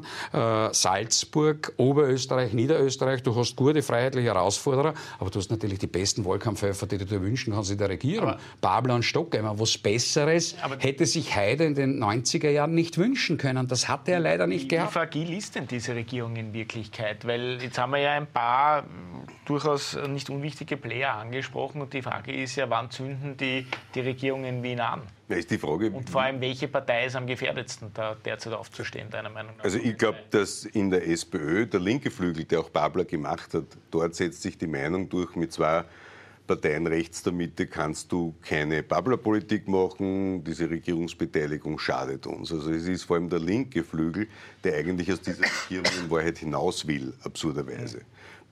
Salzburg, Oberösterreich, Niederösterreich, du hast gute freiheitliche Herausforderer, aber du hast natürlich die besten Wahlkampfhelfer, die du dir wünschen kannst in der Regierung. Aber Babler und Stocker, immer was Besseres hätte sich Haider in den 90er Jahren nicht wünschen können. Das hatte er leider nicht gehabt. Wie fragil ist denn diese Regierung in Wirklichkeit? Weil jetzt haben wir ja ein paar durchaus nicht unwichtige Player angesprochen und die Frage ist ja, wann zünden die Regierung in Wien an? Ja, ist die Frage. Und vor allem, welche Partei ist am gefährdetsten, da derzeit aufzustehen, deiner Meinung nach? Also ich glaube, dass in der SPÖ, der linke Flügel, der auch Babler gemacht hat, dort setzt sich die Meinung durch, mit zwei Parteien rechts der Mitte kannst du keine Babler-Politik machen, diese Regierungsbeteiligung schadet uns. Also es ist vor allem der linke Flügel, der eigentlich aus dieser Regierung in Wahrheit hinaus will, absurderweise.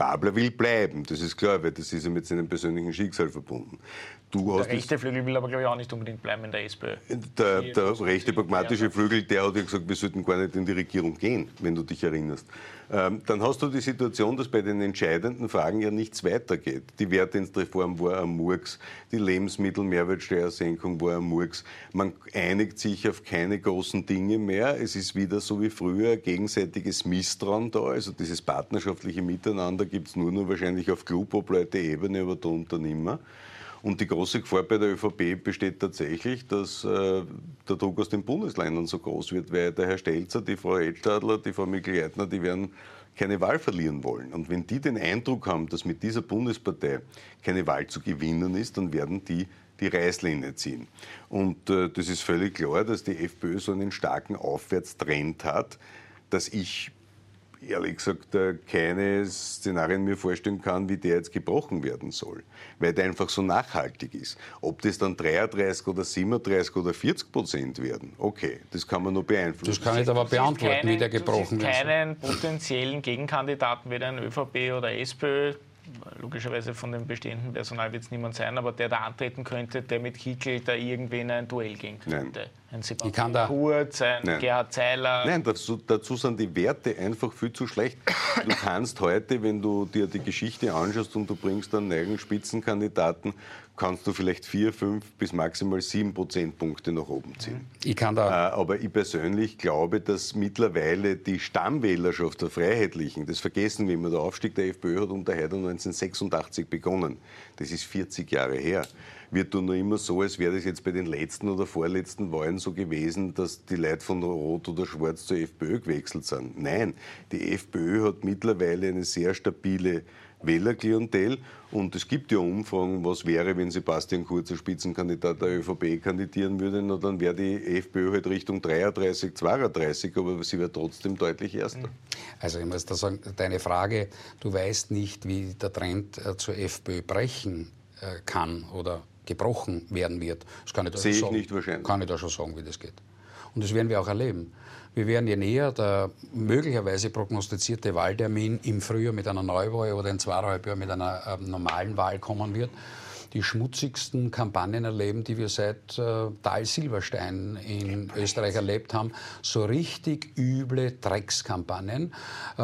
Babler will bleiben, das ist klar, weil das ist ja mit seinem persönlichen Schicksal verbunden. Der rechte Flügel will aber, glaube ich, auch nicht unbedingt bleiben in der SPÖ. Der rechte pragmatische Flügel, der hat ja gesagt, wir sollten gar nicht in die Regierung gehen, wenn du dich erinnerst. Dann hast du die Situation, dass bei den entscheidenden Fragen ja nichts weitergeht. Die Wehrdienstreform war ein Murks, die Lebensmittelmehrwertsteuersenkung war ein Murks. Man einigt sich auf keine großen Dinge mehr. Es ist wieder so wie früher gegenseitiges Misstrauen da. Also dieses partnerschaftliche Miteinander gibt es nur noch wahrscheinlich auf Klubobleute-Ebene, aber darunter nimmer. Und die große Gefahr bei der ÖVP besteht tatsächlich, dass der Druck aus den Bundesländern so groß wird, weil der Herr Stelzer, die Frau Edstadler, die Frau Mikl-Leitner, die werden keine Wahl verlieren wollen. Und wenn die den Eindruck haben, dass mit dieser Bundespartei keine Wahl zu gewinnen ist, dann werden die Reißleine ziehen. Und das ist völlig klar, dass die FPÖ so einen starken Aufwärtstrend hat, dass ich ehrlich gesagt keine Szenarien mir vorstellen kann, wie der jetzt gebrochen werden soll, weil der einfach so nachhaltig ist. Ob das dann 33 oder 37 oder 40% werden, okay, das kann man nur beeinflussen. Das kann ich aber beantworten, wie der gebrochen wird. Du siehst keinen potenziellen Gegenkandidaten, weder in ÖVP oder SPÖ, logischerweise von dem bestehenden Personal wird es niemand sein, aber der da antreten könnte, der mit Kickl da irgendwie in ein Duell gehen könnte. Nein. Ein Sebastian Kurz, ein Gerhard Zeiler. Nein, dazu sind die Werte einfach viel zu schlecht. Du kannst heute, wenn du dir die Geschichte anschaust und du bringst einen eigenen Spitzenkandidaten, kannst du vielleicht 4, 5 bis maximal 7 Prozentpunkte nach oben ziehen. Aber ich persönlich glaube, dass mittlerweile die Stammwählerschaft der Freiheitlichen, das vergessen wir immer, der Aufstieg der FPÖ hat unter Haider 1986 begonnen. Das ist 40 Jahre her. Wird nur immer so, als wäre das jetzt bei den letzten oder vorletzten Wahlen so gewesen, dass die Leute von Rot oder Schwarz zur FPÖ gewechselt sind. Nein, die FPÖ hat mittlerweile eine sehr stabile Wählerklientel und es gibt ja Umfragen, was wäre, wenn Sebastian Kurz als Spitzenkandidat der ÖVP kandidieren würde, na, dann wäre die FPÖ halt Richtung 33, 32, aber sie wäre trotzdem deutlich Erster. Also ich muss da sagen, deine Frage, du weißt nicht, wie der Trend zur FPÖ brechen kann oder gebrochen werden wird. Das kann ich sehe ich nicht wahrscheinlich. Kann ich da schon sagen, wie das geht. Und das werden wir auch erleben. Wir werden, je näher der möglicherweise prognostizierte Wahltermin im Frühjahr mit einer Neuwahl oder in 2,5 Jahren mit einer normalen Wahl kommen wird, die schmutzigsten Kampagnen erleben, die wir seit Thal-Silberstein in Österreich erlebt haben. So richtig üble Dreckskampagnen,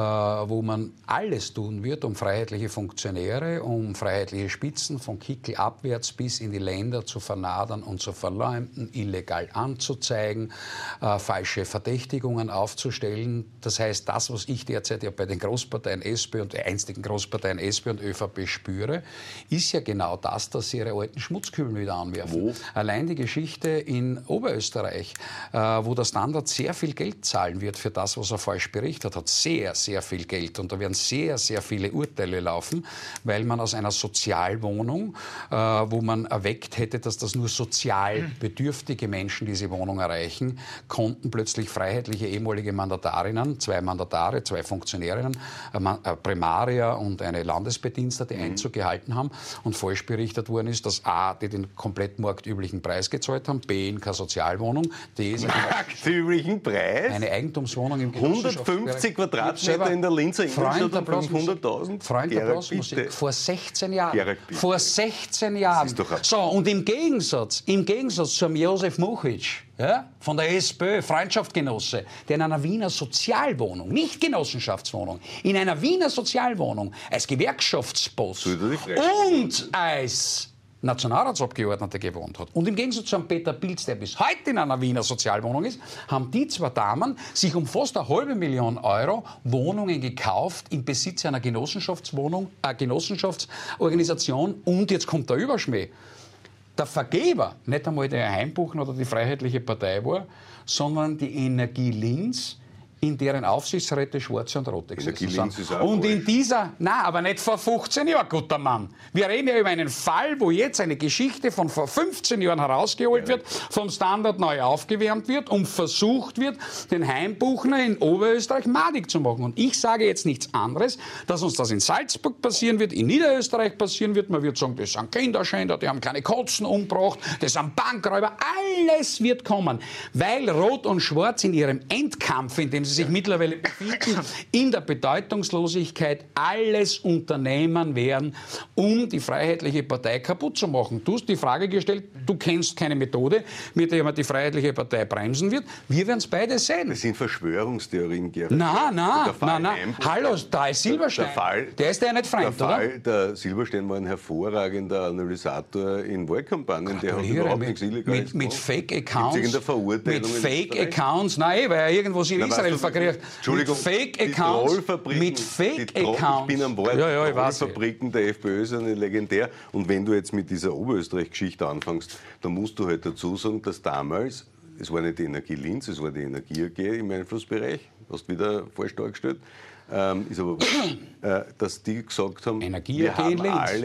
wo man alles tun wird, um freiheitliche Funktionäre, um freiheitliche Spitzen von Kickl abwärts bis in die Länder zu vernadern und zu verleumden, illegal anzuzeigen, falsche Verdächtigungen aufzustellen. Das heißt, das, was ich derzeit ja bei den Großparteien SPÖ und den einstigen Großparteien SPÖ und ÖVP spüre, ist ja genau das, dass sie ihre alten Schmutzkübeln wieder anwerfen. Wo? Allein die Geschichte in Oberösterreich, wo der Standard sehr viel Geld zahlen wird für das, was er falsch berichtet hat, sehr, sehr viel Geld. Und da werden sehr, sehr viele Urteile laufen, weil man aus einer Sozialwohnung, wo man erweckt hätte, dass das nur sozial bedürftige Menschen diese Wohnung erreichen, konnten plötzlich freiheitliche ehemalige Mandatarinnen, 2 Mandatare, 2 Funktionärinnen, Primaria und eine Landesbedienstete Einzug gehalten haben und falsch berichtet worden ist, dass A, die den komplett marktüblichen Preis gezahlt haben, B, in keine Sozialwohnung, D, ist marktüblichen Preis? Eine Eigentumswohnung im 150 Quadratmeter in der Linzer Innenstadt und 500.000? Freund der Blasmusik, vor 16 Jahren. Gerald, vor 16 Jahren. So, und im Gegensatz zum Josef Muchitsch, ja, von der SPÖ, Freundschaftgenosse, der in einer Wiener Sozialwohnung, nicht Genossenschaftswohnung, in einer Wiener Sozialwohnung als Gewerkschaftsboss und als Nationalratsabgeordneter gewohnt hat. Und im Gegensatz zu einem Peter Pilz, der bis heute in einer Wiener Sozialwohnung ist, haben die 2 Damen sich um fast 500.000 Euro Wohnungen gekauft im Besitz einer Genossenschaftsorganisation. Und jetzt kommt der Überschmäh. Der Vergeber, nicht einmal der Heimbuchen oder die Freiheitliche Partei war, sondern die Energie Linz, in deren Aufsichtsräte Schwarze und Rote gesessen sind. Und in dieser, nein, aber nicht vor 15 Jahren, guter Mann. Wir reden ja über einen Fall, wo jetzt eine Geschichte von vor 15 Jahren herausgeholt wird, vom Standard neu aufgewärmt wird und versucht wird, den Heimbuchner in Oberösterreich madig zu machen. Und ich sage jetzt nichts anderes, dass uns das in Salzburg passieren wird, in Niederösterreich passieren wird. Man wird sagen, das sind Kinderschänder, die haben keine Kotzen umgebracht, das sind Bankräuber. Alles wird kommen, weil Rot und Schwarz in ihrem Endkampf, in dem Sie sich mittlerweile befinden, in der Bedeutungslosigkeit alles unternehmen werden, um die Freiheitliche Partei kaputt zu machen. Du hast die Frage gestellt, du kennst keine Methode, mit der man die Freiheitliche Partei bremsen wird. Wir werden es beide sehen. Das sind Verschwörungstheorien, Gerhard. Nein. Hallo, da ist Silberstein. Der ist ja nicht fremd, oder? Der Silberstein war ein hervorragender Analysator in Wahlkampagnen. Der hat überhaupt nichts Illegales mit Fake-Accounts. Mit Fake-Accounts. Nein, weil er irgendwo in Israel verkriegt. Entschuldigung, mit Fake-Accounts. Ich bin am Wort. Die Trollfabriken der FPÖ sind legendär. Und wenn du jetzt mit dieser Oberösterreich-Geschichte anfängst, dann musst du halt dazu sagen, dass damals, es war nicht die Energie Linz, es war die Energie AG im Einflussbereich, hast du wieder falsch dargestellt, ist aber dass die gesagt haben, wir haben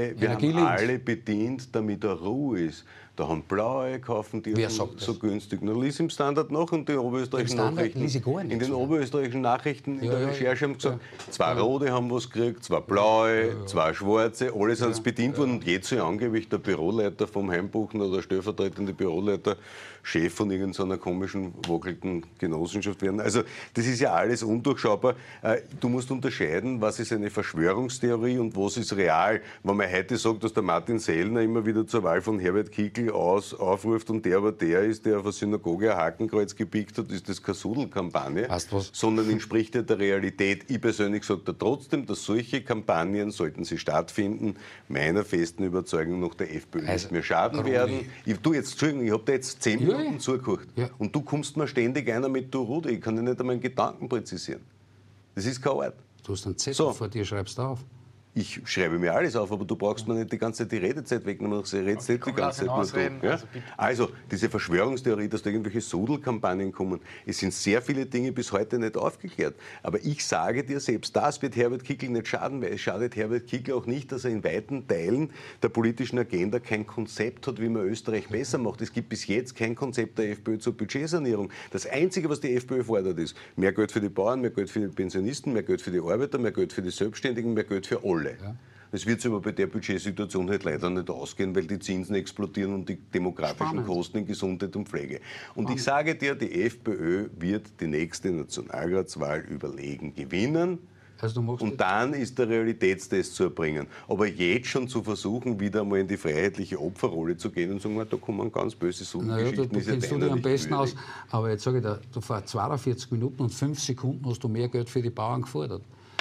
alle bedient, damit er Ruhe ist. Da haben Blaue kaufen die so günstig. Na, lies im Standard nach und die oberösterreichischen Nachrichten. In den oberösterreichischen Nachrichten in der Recherche haben gesagt, zwei Rote haben was gekriegt, zwei Blaue, zwei Schwarze, alle sind bedient worden und jetzt soll angeblich der Büroleiter vom Heimbuchen oder der stellvertretende Büroleiter Chef von irgendeiner komischen, wackelnden Genossenschaft werden. Also das ist ja alles undurchschaubar. Du musst unterscheiden, was ist eine Verschwörungstheorie und was ist real. Wenn man heute sagt, dass der Martin Sellner immer wieder zur Wahl von Herbert Kickl aufruft und der aber der ist, der auf der Synagoge ein Hakenkreuz gepickt hat, ist das keine Sudelkampagne, sondern entspricht ja der Realität. Ich persönlich sage da trotzdem, dass solche Kampagnen, sollten sie stattfinden, meiner festen Überzeugung nach der FPÖ nicht mehr schaden werden. Ich habe da jetzt 10 Minuten zugehört und du kommst mir ständig einer mit, du Rudi, ich kann dir nicht einmal einen Gedanken präzisieren. Das ist keine Art. Du hast einen Zettel vor dir, schreibst du auf. Ich schreibe mir alles auf, aber du brauchst mir nicht die ganze Zeit die Redezeit wegnehmen. Ich redest nicht die ganze Zeit nur du. Ja? Also, diese Verschwörungstheorie, dass da irgendwelche Sudelkampagnen kommen, es sind sehr viele Dinge bis heute nicht aufgeklärt. Aber ich sage dir, selbst das wird Herbert Kickl nicht schaden, weil es schadet Herbert Kickl auch nicht, dass er in weiten Teilen der politischen Agenda kein Konzept hat, wie man Österreich besser macht. Es gibt bis jetzt kein Konzept der FPÖ zur Budgetsanierung. Das Einzige, was die FPÖ fordert, ist mehr Geld für die Bauern, mehr Geld für die Pensionisten, mehr Geld für die Arbeiter, mehr Geld für die Selbstständigen, mehr Geld für alle. Ja. Das wird sich aber bei der Budgetsituation halt leider nicht ausgehen, weil die Zinsen explodieren und die demografischen Kosten in Gesundheit und Pflege. Und ich sage dir, die FPÖ wird die nächste Nationalratswahl überlegen gewinnen. Und dann ist der Realitätstest zu erbringen. Aber jetzt schon zu versuchen, wieder einmal in die freiheitliche Opferrolle zu gehen und sagen, da kommen ganz böse Sudengeschichten. Du kennst du dich am besten aus. Aber jetzt sage ich dir, vor 42 Minuten und 5 Sekunden hast du mehr Geld für die Bauern gefordert.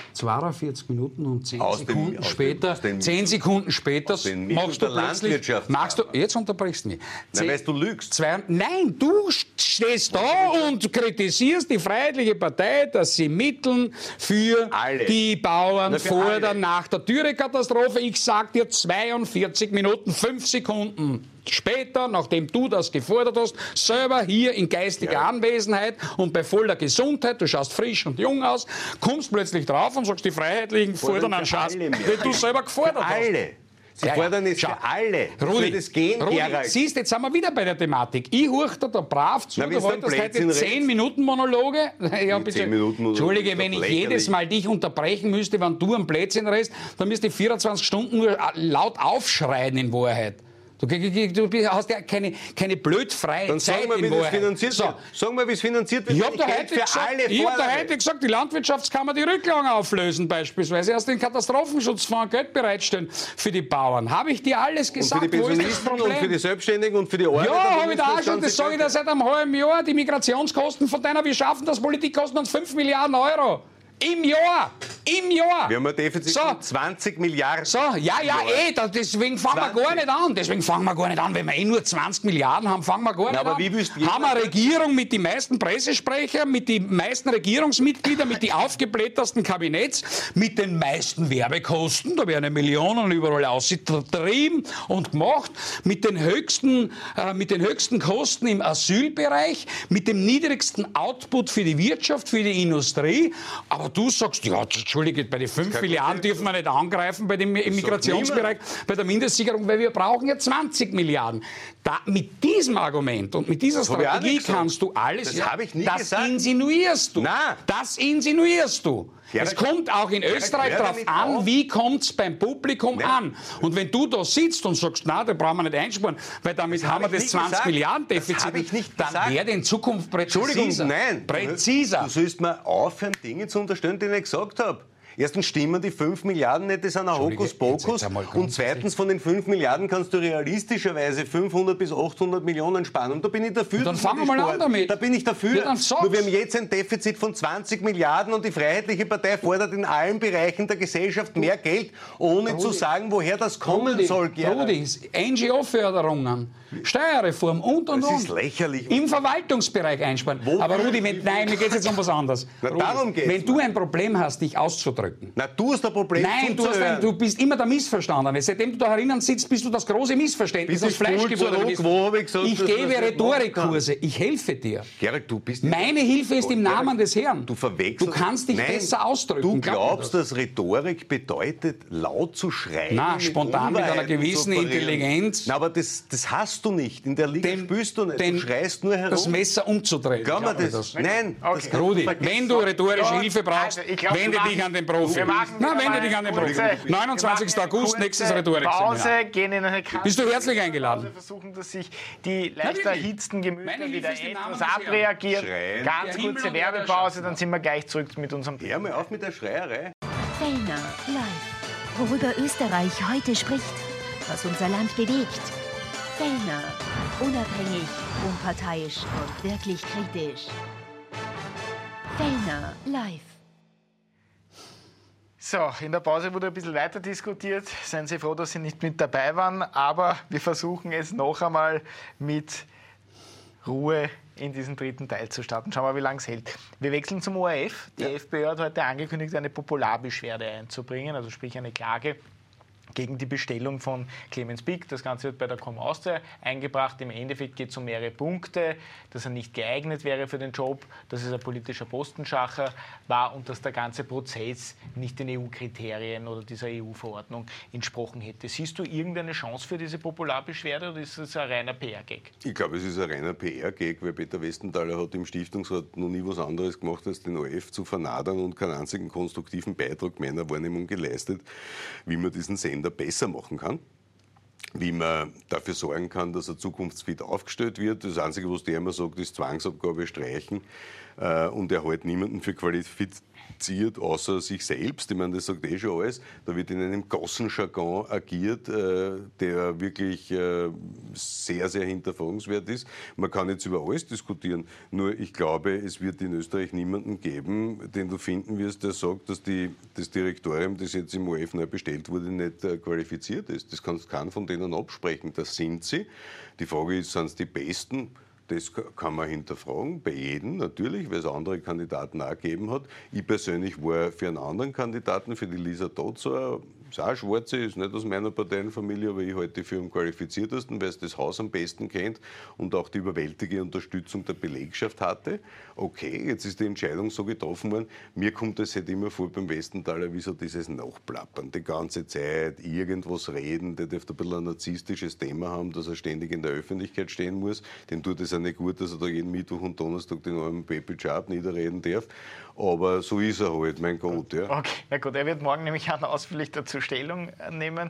42 Minuten und 10 Sekunden später machst du plötzlich... Jetzt unterbrichst du mich. Nein, weil du lügst. Nein, du stehst da und kritisierst die Freiheitliche Partei, dass sie Mittel für die Bauern fordern nach der Thüringen-Katastrophe. Ich sag dir 42 Minuten, 5 Sekunden. Später, nachdem du das gefordert hast, selber hier in geistiger Anwesenheit und bei voller Gesundheit, du schaust frisch und jung aus, kommst plötzlich drauf und sagst, die Freiheitlichen fordern einen Schatz, den du selber gefordert hast. Sie fordern es für alle. Rudi, siehst, jetzt sind wir wieder bei der Thematik. Ich horchte da brav zu, du wolltest heute 10 Minuten Monologe. Entschuldige, wenn ich jedes Mal dich unterbrechen müsste, wenn du am Plätzchen redest, dann müsste ich 24 Stunden nur laut aufschreien in Wahrheit. Du hast ja keine blödfreie Zeit in Wahrheit. Sag mal, wie es finanziert wird. Ich habe da heute gesagt, die Landwirtschaftskammer die Rücklagen auflösen beispielsweise, aus dem Katastrophenschutzfonds Geld bereitstellen für die Bauern. Habe ich dir alles gesagt? Und für die Pensionisten und für die Selbstständigen und für die Arbeiter? Ja, habe ich da auch schon, das sage ich dir seit einem halben Jahr. Die Migrationskosten von deiner, wir schaffen das, Politik kosten uns 5 Milliarden Euro. Im Jahr! Wir haben ein Defizit von 20 Milliarden. Deswegen fangen wir gar nicht an. Wenn wir nur 20 Milliarden haben, fangen wir gar nicht an. Haben wir eine Regierung mit den meisten Pressesprechern, mit den meisten Regierungsmitgliedern, mit den aufgeblättersten Kabinetts, mit den meisten Werbekosten, da werden Millionen überall ausgetrieben und gemacht, mit den höchsten Kosten im Asylbereich, mit dem niedrigsten Output für die Wirtschaft, für die Industrie. Aber du sagst, Entschuldige, bei den 5 Milliarden dürfen wir nicht angreifen bei dem Immigrationsbereich, bei der Mindestsicherung, weil wir brauchen ja 20 Milliarden. Mit diesem Argument und mit dieser Strategie kannst du alles... Das habe ich nie gesagt. Das insinuierst du. Nein. Das insinuierst du. Es kommt auch in Österreich darauf an, wie kommt es beim Publikum an. Und wenn du da sitzt und sagst, na, da brauchen wir nicht einsparen, weil damit haben wir das 20 Milliarden Defizit, dann werde in Zukunft präziser. Entschuldigung, nein. Präziser. Du sollst mir aufhören, Dinge zu unterstellen, die ich nicht gesagt habe. Erstens stimmen die 5 Milliarden nicht, das sind ein Hokuspokus. Und zweitens, von den 5 Milliarden kannst du realistischerweise 500 bis 800 Millionen sparen. Und da bin ich dafür. Und dann fangen wir mal an damit. Da bin ich dafür. Ja, nur wir haben jetzt ein Defizit von 20 Milliarden und die Freiheitliche Partei fordert in allen Bereichen der Gesellschaft mehr Geld, ohne zu sagen, woher das kommen soll. Rudi, NGO-Förderungen, Steuerreform und. Das ist lächerlich. Im Verwaltungsbereich einsparen. Aber Rudi, nein, mir geht es jetzt um was anderes. Rudi, darum geht's. Wenn du ein Problem hast, dich auszudrücken. Na, du hast ein Problem. Nein, du bist immer der Missverstandene. Seitdem du da herinnen sitzt, bist du das große Missverständnis. Das Fleischgewordene. Ich gebe Rhetorikkurse. Ich helfe dir. Gerald, du bist Meine Hilfe ist im Namen des Herrn. Du verwechselst. Du kannst dich besser ausdrücken. Du glaubst, dass Rhetorik bedeutet, laut zu schreien? Na, spontan mit einer gewissen Intelligenz. Na, aber das hast du nicht. In der Liga spürst du nicht. Du schreist nur herum. Das Messer umzudrehen. Glaub mir das? Nein. Okay. Rudi, wenn du rhetorische Hilfe brauchst, wende dich an den Profi. Wende dich an den Profi. 29. August, nächstes Rhetorikseminar. Pause, gehen in eine Bist du herzlich eingeladen? Versuchen, dass sich die leicht erhitzten Gemüter wieder etwas abreagieren. Ganz kurze Werbepause, dann sind wir gleich zurück mit unserem Thema. Hör mal auf mit der Schreierei. Fellner live. Worüber Österreich heute spricht, was unser Land bewegt. Fellner. Unabhängig, unparteiisch und wirklich kritisch. Fellner live. So, in der Pause wurde ein bisschen weiter diskutiert. Seien Sie froh, dass Sie nicht mit dabei waren, aber wir versuchen es noch einmal mit Ruhe in diesen dritten Teil zu starten. Schauen wir, wie lange es hält. Wir wechseln zum ORF. Die FPÖ hat heute angekündigt, eine Popularbeschwerde einzubringen, also sprich eine Klage gegen die Bestellung von Clemens Pick. Das Ganze wird bei der Com Austria eingebracht. Im Endeffekt geht es um mehrere Punkte, dass er nicht geeignet wäre für den Job, dass es ein politischer Postenschacher war und dass der ganze Prozess nicht den EU-Kriterien oder dieser EU-Verordnung entsprochen hätte. Siehst du irgendeine Chance für diese Popularbeschwerde oder ist es ein reiner PR-Gag? Ich glaube, es ist ein reiner PR-Gag, weil Peter Westenthaler hat im Stiftungsrat noch nie was anderes gemacht, als den ORF zu vernadern und keinen einzigen konstruktiven Beitrag meiner Wahrnehmung geleistet, wie man diesen Sender besser machen kann, wie man dafür sorgen kann, dass er zukunftsfit aufgestellt wird. Das Einzige, was der immer sagt, ist Zwangsabgabe streichen und er hält niemanden für qualifiziert, außer sich selbst. Ich meine, das sagt eh schon alles. Da wird in einem Gassenjargon agiert, der wirklich sehr, sehr hinterfragenswert ist. Man kann jetzt über alles diskutieren, nur ich glaube, es wird in Österreich niemanden geben, den du finden wirst, der sagt, dass das Direktorium, das jetzt im ORF neu bestellt wurde, nicht qualifiziert ist. Das kannst keinen von denen absprechen. Das sind sie. Die Frage ist, sind es die Besten? Das kann man hinterfragen, bei jedem natürlich, weil es andere Kandidaten auch gegeben hat. Ich persönlich war für einen anderen Kandidaten, für die Lisa Tozauer, ist auch eine Schwarze, ist nicht aus meiner Parteienfamilie, aber ich halte die für am qualifiziertesten, weil es das Haus am besten kennt und auch die überwältigende Unterstützung der Belegschaft hatte. Okay, jetzt ist die Entscheidung so getroffen worden. Mir kommt es halt immer vor beim Westenthaler wie so dieses Nachplappern, die ganze Zeit irgendwas reden, der dürfte ein bisschen ein narzisstisches Thema haben, dass er ständig in der Öffentlichkeit stehen muss. Dem tut es auch nicht gut, dass er da jeden Mittwoch und Donnerstag den armen Pepe Chap niederreden darf. Aber so ist er halt, mein Gott. Ja. Okay, na gut, er wird morgen nämlich auch ausführlich dazu Stellung nehmen.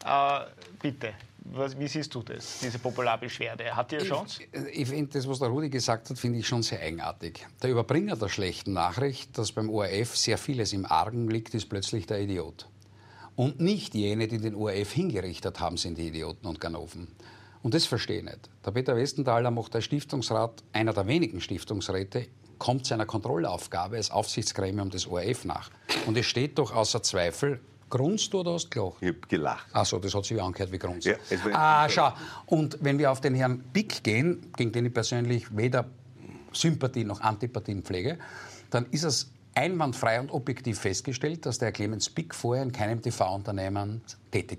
Bitte, wie siehst du das, diese Popularbeschwerde? Hat die eine Chance? Ich finde, das, was der Rudi gesagt hat, finde ich schon sehr eigenartig. Der Überbringer der schlechten Nachricht, dass beim ORF sehr vieles im Argen liegt, ist plötzlich der Idiot. Und nicht jene, die den ORF hingerichtet haben, sind die Idioten und Ganoven. Und das verstehe ich nicht. Der Peter Westenthaler macht als Stiftungsrat, einer der wenigen Stiftungsräte, kommt seiner Kontrollaufgabe als Aufsichtsgremium des ORF nach. Und es steht doch außer Zweifel, grunzt du oder hast du gelacht? Ich habe gelacht. Ach so, das hat sich angehört wie grunzt. Ja, schau. Und wenn wir auf den Herrn Pick gehen, gegen den ich persönlich weder Sympathie noch Antipathien pflege, dann ist es einwandfrei und objektiv festgestellt, dass der Clemens Pick vorher in keinem TV-Unternehmen tätig war.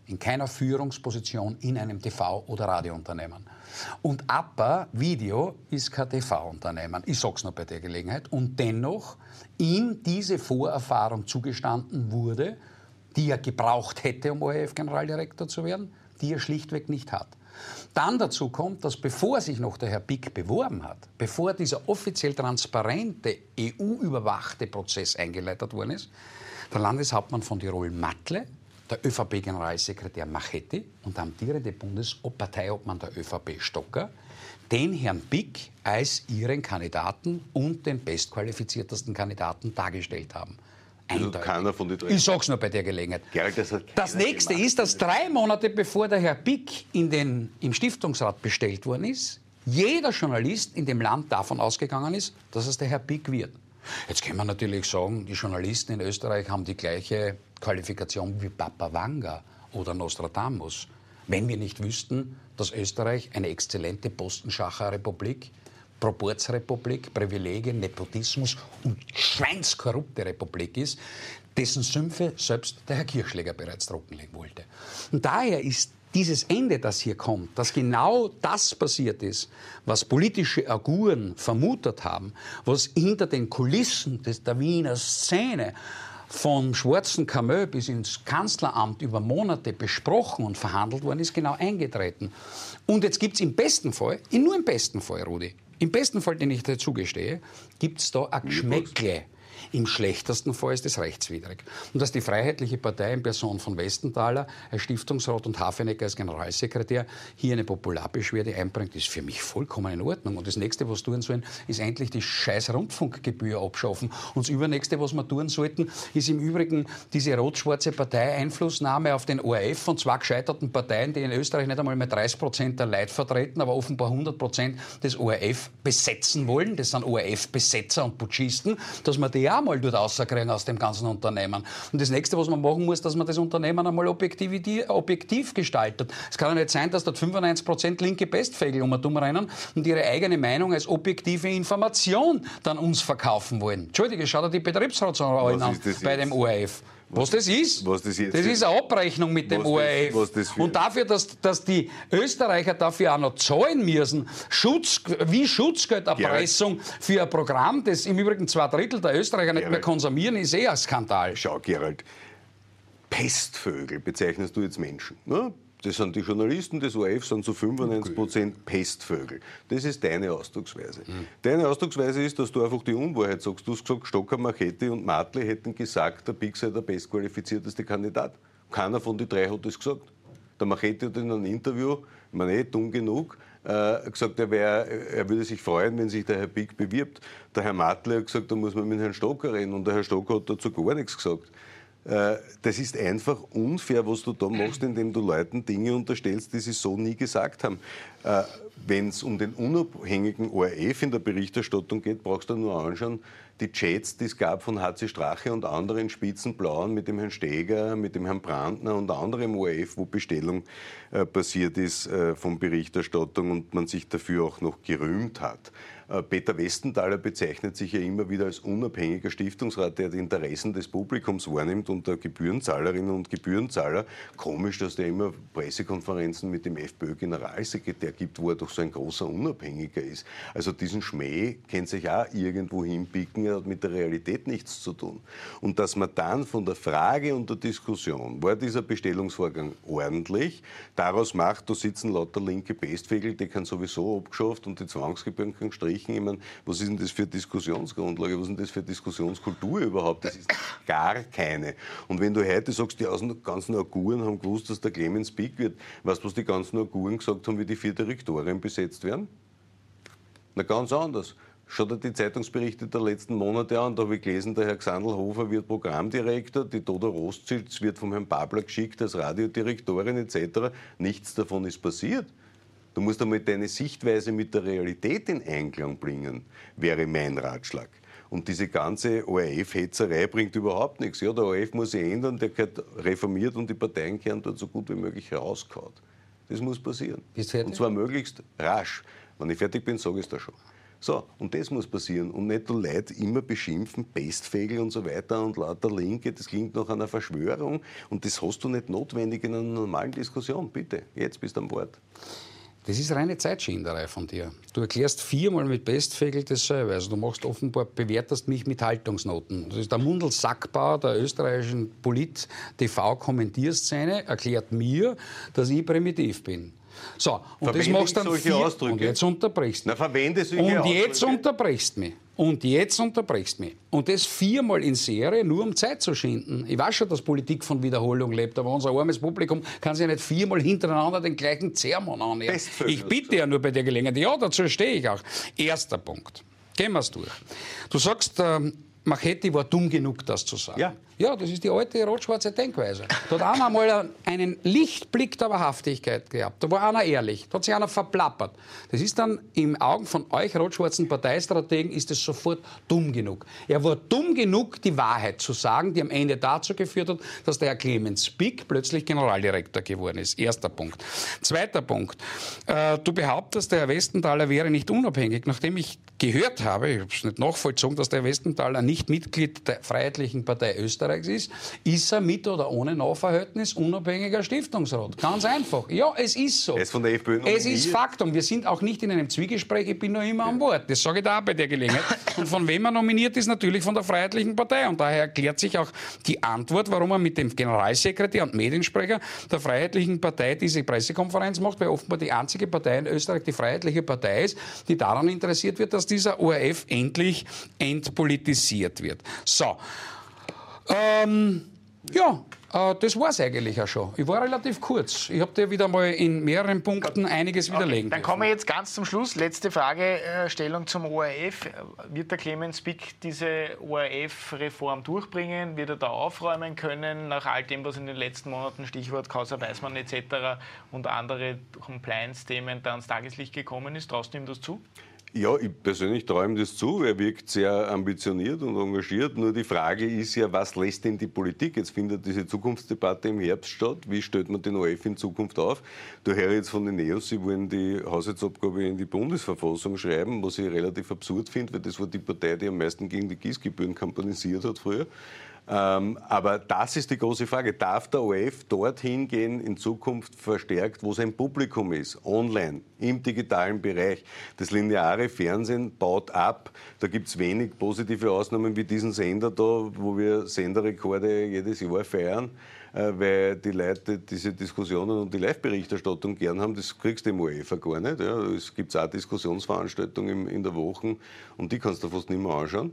in keiner Führungsposition in einem TV- oder Radiounternehmen. Und APA Video ist kein TV-Unternehmen. Ich sage es nur bei der Gelegenheit. Und dennoch ihm diese Vorerfahrung zugestanden wurde, die er gebraucht hätte, um ORF-Generaldirektor zu werden, die er schlichtweg nicht hat. Dann dazu kommt, dass bevor sich noch der Herr Pick beworben hat, bevor dieser offiziell transparente, EU-überwachte Prozess eingeleitet worden ist, der Landeshauptmann von Tirol Matle, der ÖVP-Generalsekretär Machetti und der amtierende Bundesobparteiobmann der ÖVP Stocker den Herrn Pick als ihren Kandidaten und den bestqualifiziertesten Kandidaten dargestellt haben. Also keiner von den drei. Ich sag's nur bei der Gelegenheit. Das nächste ist, dass 3 Monate bevor der Herr Pick im Stiftungsrat bestellt worden ist, jeder Journalist in dem Land davon ausgegangen ist, dass es der Herr Pick wird. Jetzt kann man natürlich sagen, die Journalisten in Österreich haben die gleiche Qualifikation wie Papa Wanga oder Nostradamus. Wenn wir nicht wüssten, dass Österreich eine exzellente Postenschacher-Republik, Proporzrepublik, Privilegien, Nepotismus und schweinskorrupte Republik ist, dessen Sümpfe selbst der Herr Kirchschläger bereits trockenlegen wollte. Und daher ist dieses Ende, das hier kommt, dass genau das passiert ist, was politische Aguren vermutet haben, was hinter den Kulissen der Wiener Szene vom schwarzen Kamö bis ins Kanzleramt über Monate besprochen und verhandelt worden ist, genau eingetreten. Und jetzt gibt es im besten Fall, nur im besten Fall, Rudi, im besten Fall, den ich dir zugestehe, gibt es da ein Geschmäckle. Im schlechtesten Fall ist es rechtswidrig. Und dass die Freiheitliche Partei in Person von Westenthaler als Stiftungsrat und Hafenecker als Generalsekretär hier eine Popularbeschwerde einbringt, ist für mich vollkommen in Ordnung. Und das Nächste, was tun sollen, ist endlich die scheiß Rundfunkgebühr abschaffen. Und das Übernächste, was wir tun sollten, ist im Übrigen diese rot-schwarze Parteieinflussnahme auf den ORF von 2 gescheiterten Parteien, die in Österreich nicht einmal mehr 30% der Leute vertreten, aber offenbar 100% des ORF besetzen wollen. Das sind ORF-Besetzer und Putschisten, dass wir die auch mal dort rauskriegen aus dem ganzen Unternehmen. Und das Nächste, was man machen muss, dass man das Unternehmen einmal objektiv gestaltet. Es kann ja nicht sein, dass dort 95% linke Pestfägel rennen und ihre eigene Meinung als objektive Information dann uns verkaufen wollen. Entschuldige, schau dir die Betriebsratsrollen an bei dem ORF. Was das ist? Das ist eine Abrechnung mit dem ORF. Und dafür, dass die Österreicher dafür auch noch zahlen müssen, Schutzgelderpressung für ein Programm, das im Übrigen 2/3 der Österreicher nicht mehr konsumieren, ist ein Skandal. Schau, Gerald, Pestvögel bezeichnest du jetzt Menschen, ne? Das sind die Journalisten des ORF, sind zu 95% Pestvögel. Das ist deine Ausdrucksweise. Deine Ausdrucksweise ist, dass du einfach die Unwahrheit sagst. Du hast gesagt, Stocker, Machetti und Matle hätten gesagt, der Pick sei der bestqualifizierteste Kandidat. Keiner von den 3 hat das gesagt. Der Machetti hat in einem Interview, ich meine, dumm genug, gesagt, er würde sich freuen, wenn sich der Herr Pick bewirbt. Der Herr Matle hat gesagt, da muss man mit Herrn Stocker reden. Und der Herr Stocker hat dazu gar nichts gesagt. Das ist einfach unfair, was du da machst, indem du Leuten Dinge unterstellst, die sie so nie gesagt haben. Wenn es um den unabhängigen ORF in der Berichterstattung geht, brauchst du nur anschauen, die Chats, die es gab von HC Strache und anderen Spitzenblauen mit dem Herrn Steger, mit dem Herrn Brandner und anderem ORF, wo Bestellung passiert ist von Berichterstattung und man sich dafür auch noch gerühmt hat. Peter Westenthaler bezeichnet sich ja immer wieder als unabhängiger Stiftungsrat, der die Interessen des Publikums wahrnimmt und der Gebührenzahlerinnen und Gebührenzahler. Komisch, dass der immer Pressekonferenzen mit dem FPÖ-Generalsekretär gibt, wo er doch so ein großer Unabhängiger ist. Also diesen Schmäh kann sich auch irgendwo hinpicken, er hat mit der Realität nichts zu tun. Und dass man dann von der Frage und der Diskussion, war dieser Bestellungsvorgang ordentlich, daraus macht, da sitzen lauter linke Pestfägel, die kann sowieso abgeschafft und die Zwangsgebühren kann gestrichen. Ich meine, was ist denn das für Diskussionsgrundlage, was ist denn das für Diskussionskultur überhaupt? Das ist gar keine. Und wenn du heute sagst, die ganzen Aguren haben gewusst, dass der Clemens Pick wird, weißt du, was die ganzen Aguren gesagt haben, wie die 4 Direktorien besetzt werden? Na, ganz anders. Schau dir die Zeitungsberichte der letzten Monate an, da habe ich gelesen, der Herr Xandl-Hofer wird Programmdirektor, die Doda Rostzitz wird vom Herrn Babler geschickt als Radiodirektorin etc. Nichts davon ist passiert. Du musst einmal deine Sichtweise mit der Realität in Einklang bringen, wäre mein Ratschlag. Und diese ganze ORF-Hetzerei bringt überhaupt nichts. Ja, der ORF muss sich ändern, der gehört reformiert und die Parteien gehören dort so gut wie möglich rausgehauen. Das muss passieren. Und zwar möglichst rasch. Wenn ich fertig bin, sage ich es da schon. So, und das muss passieren. Und nicht die Leute immer beschimpfen, Pestfegel und so weiter und lauter Linke, das klingt nach einer Verschwörung. Und das hast du nicht notwendig in einer normalen Diskussion. Bitte, jetzt bist du an Bord. Das ist reine Zeitschinderei von dir. Du erklärst 4-mal mit Pestfegel dasselbe. Also du machst offenbar, bewertest mich mit Haltungsnoten. Das ist der Mundl Sackbauer der österreichischen Polit-TV-Kommentierszene, erklärt mir, dass ich primitiv bin. So, und das machst du dann Ausdrücke? Und jetzt unterbrichst du mich. Na, verwende solche Und jetzt Ausdrücke. unterbrichst du mich. Und jetzt unterbrichst du mich. Und das 4-mal in Serie, nur um Zeit zu schinden. Ich weiß schon, dass Politik von Wiederholung lebt, aber unser armes Publikum kann sich nicht 4-mal hintereinander den gleichen Zermon annehmen. Ich bitte ja nur bei der Gelegenheit. Ja, dazu stehe ich auch. Erster Punkt. Gehen wir es durch. Du sagst, Machetti war dumm genug, das zu sagen. Ja, das ist die alte rot-schwarze Denkweise. Da hat einer mal einen Lichtblick der Wahrhaftigkeit gehabt. Da war einer ehrlich. Da hat sich einer verplappert. Das ist dann im Augen von euch rot-schwarzen Parteistrategen ist es sofort dumm genug. Er war dumm genug, die Wahrheit zu sagen, die am Ende dazu geführt hat, dass der Herr Clemens Spick plötzlich Generaldirektor geworden ist. Erster Punkt. Zweiter Punkt. Du behauptest, der Herr Westenthaler wäre nicht unabhängig. Nachdem ich gehört habe, ich habe es nicht nachvollzogen, dass der Herr Westenthaler nicht Mitglied der Freiheitlichen Partei Österreichs ist er mit oder ohne Nachverhältnis unabhängiger Stiftungsrat. Ganz einfach. Ja, es ist so. Er ist von der FPÖ es ist Faktum. Wir sind auch nicht in einem Zwiegespräch, ich bin noch immer an Bord. Das sage ich da auch bei der Gelegenheit. Und von wem er nominiert ist, natürlich von der Freiheitlichen Partei. Und daher erklärt sich auch die Antwort, warum er mit dem Generalsekretär und Mediensprecher der Freiheitlichen Partei diese Pressekonferenz macht, weil offenbar die einzige Partei in Österreich die Freiheitliche Partei ist, die daran interessiert wird, dass dieser ORF endlich entpolitisiert wird. So. Das war es eigentlich auch schon. Ich war relativ kurz. Ich habe dir wieder mal in mehreren Punkten einiges widerlegen. Dann kommen wir jetzt ganz zum Schluss. Letzte Fragestellung zum ORF. Wird der Clemens Spick diese ORF-Reform durchbringen? Wird er da aufräumen können, nach all dem, was in den letzten Monaten, Stichwort Causa Weißmann etc. und andere Compliance-Themen da ans Tageslicht gekommen ist? Traust du ihm das zu? Ja, ich persönlich traue ihm das zu. Er wirkt sehr ambitioniert und engagiert. Nur die Frage ist ja, was lässt denn die Politik? Jetzt findet diese Zukunftsdebatte im Herbst statt. Wie stellt man den ORF in Zukunft auf? Da höre ich jetzt von den NEOS, sie wollen die Haushaltsabgabe in die Bundesverfassung schreiben, was ich relativ absurd finde, weil das war die Partei, die am meisten gegen die Gießgebühren kampanisiert hat früher. Aber das ist die große Frage. Darf der ORF dorthin gehen, in Zukunft verstärkt, wo sein Publikum ist? Online, im digitalen Bereich. Das lineare Fernsehen baut ab. Da gibt es wenig positive Ausnahmen wie diesen Sender da, wo wir Senderrekorde jedes Jahr feiern, weil die Leute diese Diskussionen und die Live-Berichterstattung gern haben. Das kriegst du im ORF gar nicht. Ja. Es gibt auch Diskussionsveranstaltungen in der Woche und die kannst du fast nicht mehr anschauen.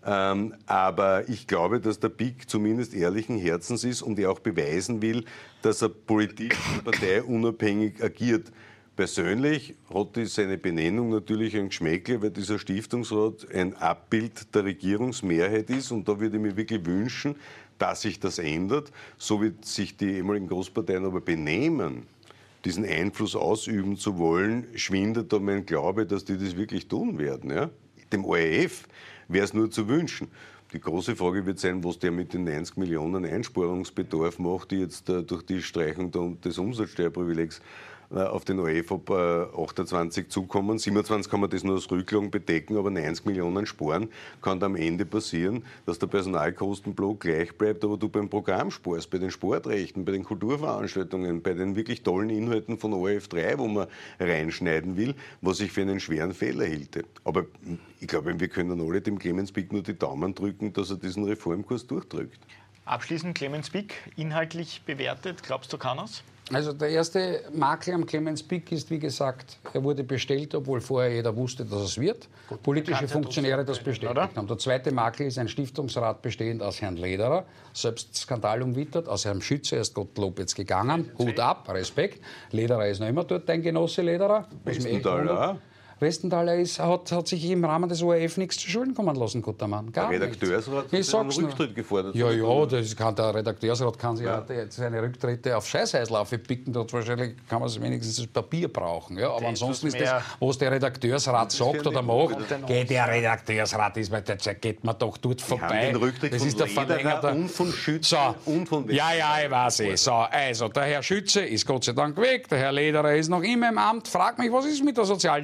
Aber ich glaube, dass der BIC zumindest ehrlichen Herzens ist und er auch beweisen will, dass er Politik und Partei unabhängig agiert. Persönlich hat seine Benennung natürlich ein Geschmäckle, weil dieser Stiftungsrat ein Abbild der Regierungsmehrheit ist und da würde ich mir wirklich wünschen, dass sich das ändert, so wie sich die ehemaligen Großparteien aber benehmen, diesen Einfluss ausüben zu wollen, schwindet da mein Glaube, dass die das wirklich tun werden. Ja? Dem ORF wäre es nur zu wünschen. Die große Frage wird sein, was der mit den 90 Millionen Einsparungsbedarf macht, die jetzt durch die Streichung des Umsatzsteuerprivilegs auf den ORF ab 28 zukommen. 27 kann man das nur aus Rücklagen bedecken, aber 90 Millionen sparen kann da am Ende passieren, dass der Personalkostenblock gleich bleibt, aber du beim Programm sparst, bei den Sportrechten, bei den Kulturveranstaltungen, bei den wirklich tollen Inhalten von ORF 3, wo man reinschneiden will, was ich für einen schweren Fehler hielte. Aber ich glaube, wir können alle dem Clemens Spick nur die Daumen drücken, dass er diesen Reformkurs durchdrückt. Abschließend Clemens Spick, inhaltlich bewertet, glaubst du, kann er's? Also der erste Makel am Clemens Spick ist, wie gesagt, er wurde bestellt, obwohl vorher jeder wusste, dass es wird. Politische Funktionäre das bestätigt haben. Der zweite Makel ist ein Stiftungsrat bestehend aus Herrn Lederer, selbst skandalumwittert, aus Herrn Schütze, er ist Gottlob jetzt gegangen, Hut ab, Respekt. Lederer ist noch immer dort, dein Genosse Lederer. Westenthaler hat sich im Rahmen des ORF nichts zu Schulden kommen lassen, guter Mann. Gar der Redakteursrat hat einen Rücktritt gefordert. Ja, der Redakteursrat kann sich seine Rücktritte auf Scheißheißlaufe picken. Dort wahrscheinlich kann man wenigstens das Papier brauchen. Ja, aber ansonsten ist das, was der Redakteursrat sagt oder macht, geht der Redakteursrat, da geht man doch dort vorbei. Das ist der Verlänger und von Schütze und von Westenthaler. Ich weiß eh. So, also, der Herr Schütze ist Gott sei Dank weg, der Herr Lederer ist noch immer im Amt. Frag mich, was ist mit der Sozialdemokratischen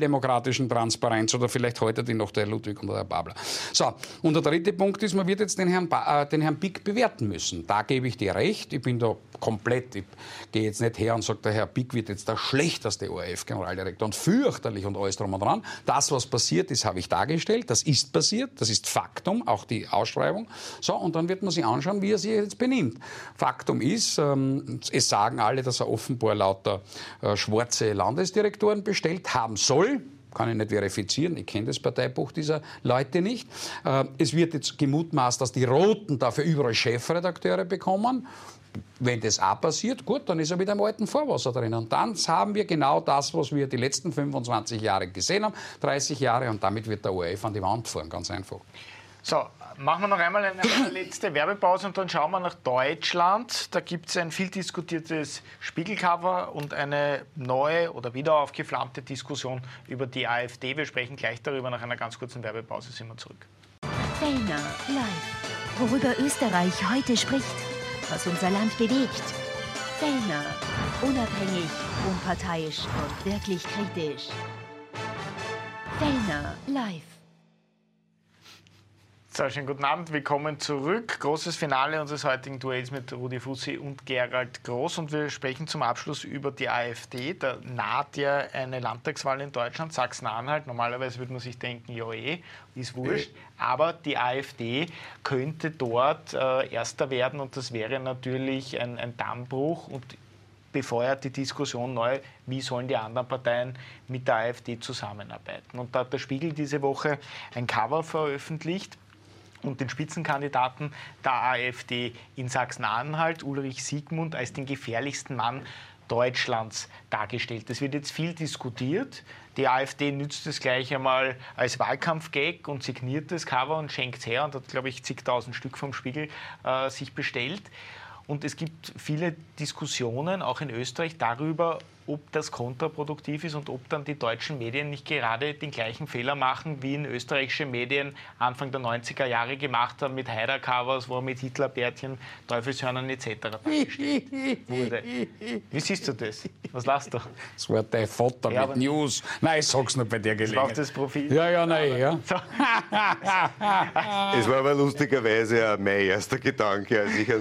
demokratischen Transparenz oder vielleicht heute die noch der Ludwig oder der Babler. So, und der dritte Punkt ist, man wird jetzt den Herrn Pick bewerten müssen. Da gebe ich dir recht, ich bin da komplett, ich gehe jetzt nicht her und sage, der Herr Pick wird jetzt der schlechteste ORF-Generaldirektor und fürchterlich und alles drum und dran. Das, was passiert ist, habe ich dargestellt, das ist passiert, das ist Faktum, auch die Ausschreibung. So, und dann wird man sich anschauen, wie er sich jetzt benimmt. Faktum ist, es sagen alle, dass er offenbar lauter schwarze Landesdirektoren bestellt haben soll. Kann ich nicht verifizieren, ich kenne das Parteibuch dieser Leute nicht. Es wird jetzt gemutmaßt, dass die Roten dafür überall Chefredakteure bekommen. Wenn das auch passiert, gut, dann ist er wieder im alten Fahrwasser drin. Und dann haben wir genau das, was wir die letzten 25 Jahre gesehen haben, 30 Jahre, und damit wird der ORF an die Wand fahren, ganz einfach. So, machen wir noch einmal eine letzte Werbepause und dann schauen wir nach Deutschland. Da gibt es ein viel diskutiertes Spiegelcover und eine neue oder wieder aufgeflammte Diskussion über die AfD. Wir sprechen gleich darüber. Nach einer ganz kurzen Werbepause sind wir zurück. Fellner live. Worüber Österreich heute spricht, was unser Land bewegt. Fellner. Unabhängig, unparteiisch und wirklich kritisch. Fellner live. So, schönen guten Abend, willkommen zurück. Großes Finale unseres heutigen Duells mit Rudi Fussi und Gerald Groß. Und wir sprechen zum Abschluss über die AfD. Da naht ja eine Landtagswahl in Deutschland, Sachsen-Anhalt. Normalerweise würde man sich denken, ja ist wurscht. Aber die AfD könnte dort Erster werden und das wäre natürlich ein Dammbruch und befeuert die Diskussion neu, wie sollen die anderen Parteien mit der AfD zusammenarbeiten. Und da hat der Spiegel diese Woche ein Cover veröffentlicht und den Spitzenkandidaten der AfD in Sachsen-Anhalt, Ulrich Siegmund, als den gefährlichsten Mann Deutschlands dargestellt. Das wird jetzt viel diskutiert. Die AfD nützt es gleich einmal als Wahlkampfgag und signiert das Cover und schenkt es her und hat, glaube ich, zigtausend Stück vom Spiegel sich bestellt. Und es gibt viele Diskussionen, auch in Österreich, darüber, ob das kontraproduktiv ist und ob dann die deutschen Medien nicht gerade den gleichen Fehler machen, wie in österreichische Medien Anfang der 90er Jahre gemacht haben mit Haider-Covers, wo er mit Hitlerbärtchen, Teufelshörnern etc. dargestellt wurde. Wie siehst du das? Was lachst du? Das war dein Vater Ja, mit News. Nein, ich sag's nur bei der Das war auch Gelegenheit. das Profil. Ja, nein, ja. So. Es war aber lustigerweise auch mein erster Gedanke, als ich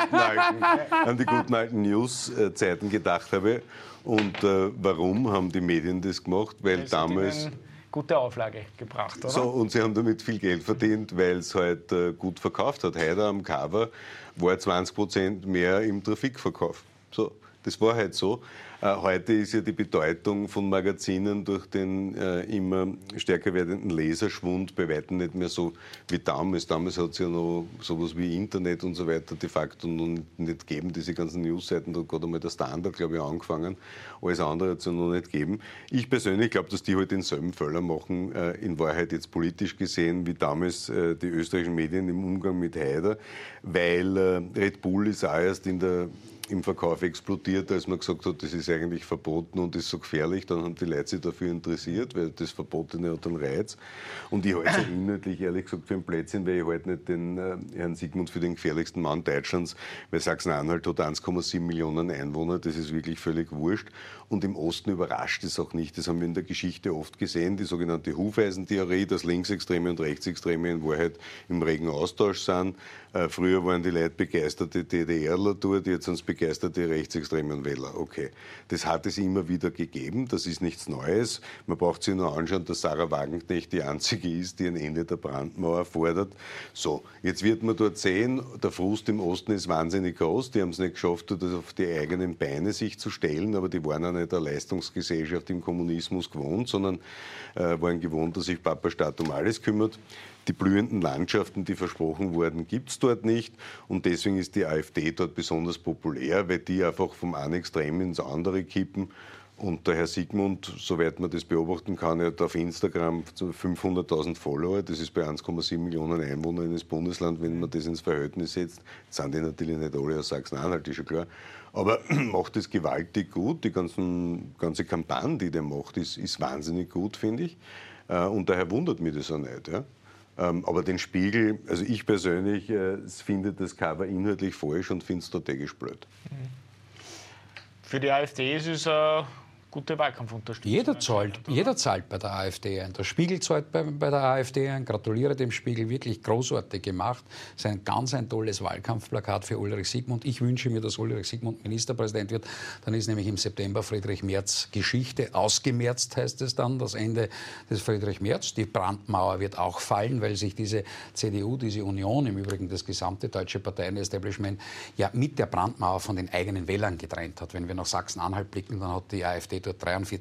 an die guten alten News-Zeiten gedacht habe. Und warum haben die Medien das gemacht? Weil Das damals... hat ihnen gute Auflage gebracht, oder? So, und sie haben damit viel Geld verdient, weil es halt gut verkauft hat. Heute am Cover war 20% mehr im Trafikverkauf. So, das war halt so. Heute ist ja die Bedeutung von Magazinen durch den immer stärker werdenden Leserschwund bei weitem nicht mehr so wie damals. Damals hat es ja noch sowas wie Internet und so weiter de facto noch nicht gegeben, diese ganzen Newsseiten. Da hat gerade einmal der Standard, glaube ich, angefangen. Alles andere hat es ja noch nicht gegeben. Ich persönlich glaube, dass die halt denselben Fehler machen, in Wahrheit jetzt politisch gesehen, wie damals die österreichischen Medien im Umgang mit Haider, weil Red Bull ist auch erst im Verkauf explodiert, als man gesagt hat, das ist eigentlich verboten und ist so gefährlich. Dann haben die Leute sich dafür interessiert, weil das Verbotene hat einen Reiz. Und ich halte es inhaltlich, ehrlich gesagt, für ein Blödsinn, weil ich halte nicht den Herrn Siegmund für den gefährlichsten Mann Deutschlands, weil Sachsen-Anhalt hat 1,7 Millionen Einwohner, das ist wirklich völlig wurscht. Und im Osten überrascht es auch nicht. Das haben wir in der Geschichte oft gesehen, die sogenannte Hufeisentheorie, dass Linksextreme und Rechtsextreme in Wahrheit im regen Austausch sind. Früher waren die Leute begeisterte DDRler dort, jetzt sind es begeisterte rechtsextremen Wähler. Okay, das hat es immer wieder gegeben, das ist nichts Neues. Man braucht sich nur anschauen, dass Sarah Wagenknecht die einzige ist, die ein Ende der Brandmauer fordert. So, jetzt wird man dort sehen, der Frust im Osten ist wahnsinnig groß. Die haben es nicht geschafft, das auf die eigenen Beine sich zu stellen, aber die waren auch nicht eine Leistungsgesellschaft im Kommunismus gewohnt, sondern waren gewohnt, dass sich Papa Staat um alles kümmert. Die blühenden Landschaften, die versprochen wurden, gibt es dort nicht. Und deswegen ist die AfD dort besonders populär, weil die einfach vom einen Extrem ins andere kippen. Und der Herr Siegmund, soweit man das beobachten kann, hat auf Instagram 500.000 Follower. Das ist bei 1,7 Millionen Einwohnern eines Bundeslands, wenn man das ins Verhältnis setzt. Jetzt sind die natürlich nicht alle aus Sachsen-Anhalt, ist schon klar. Aber macht es gewaltig gut. Die ganze Kampagne, die der macht, ist wahnsinnig gut, finde ich. Und daher wundert mich das auch nicht. Ja? Aber den Spiegel, also ich persönlich finde das Cover inhaltlich falsch und finde es strategisch blöd. Für die AfD ist es ein gute Wahlkampfunterstützung. Jeder zahlt bei der AfD ein. Der Spiegel zahlt bei der AfD ein. Gratuliere dem Spiegel, wirklich großartig gemacht. Das ist ein tolles Wahlkampfplakat für Ulrich Sigmund. Ich wünsche mir, dass Ulrich Sigmund Ministerpräsident wird. Dann ist nämlich im September Friedrich Merz Geschichte. Ausgemerzt heißt es dann, das Ende des Friedrich Merz. Die Brandmauer wird auch fallen, weil sich diese CDU, diese Union, im Übrigen das gesamte deutsche Parteienestablishment, ja mit der Brandmauer von den eigenen Wählern getrennt hat. Wenn wir nach Sachsen-Anhalt blicken, dann hat die AfD dort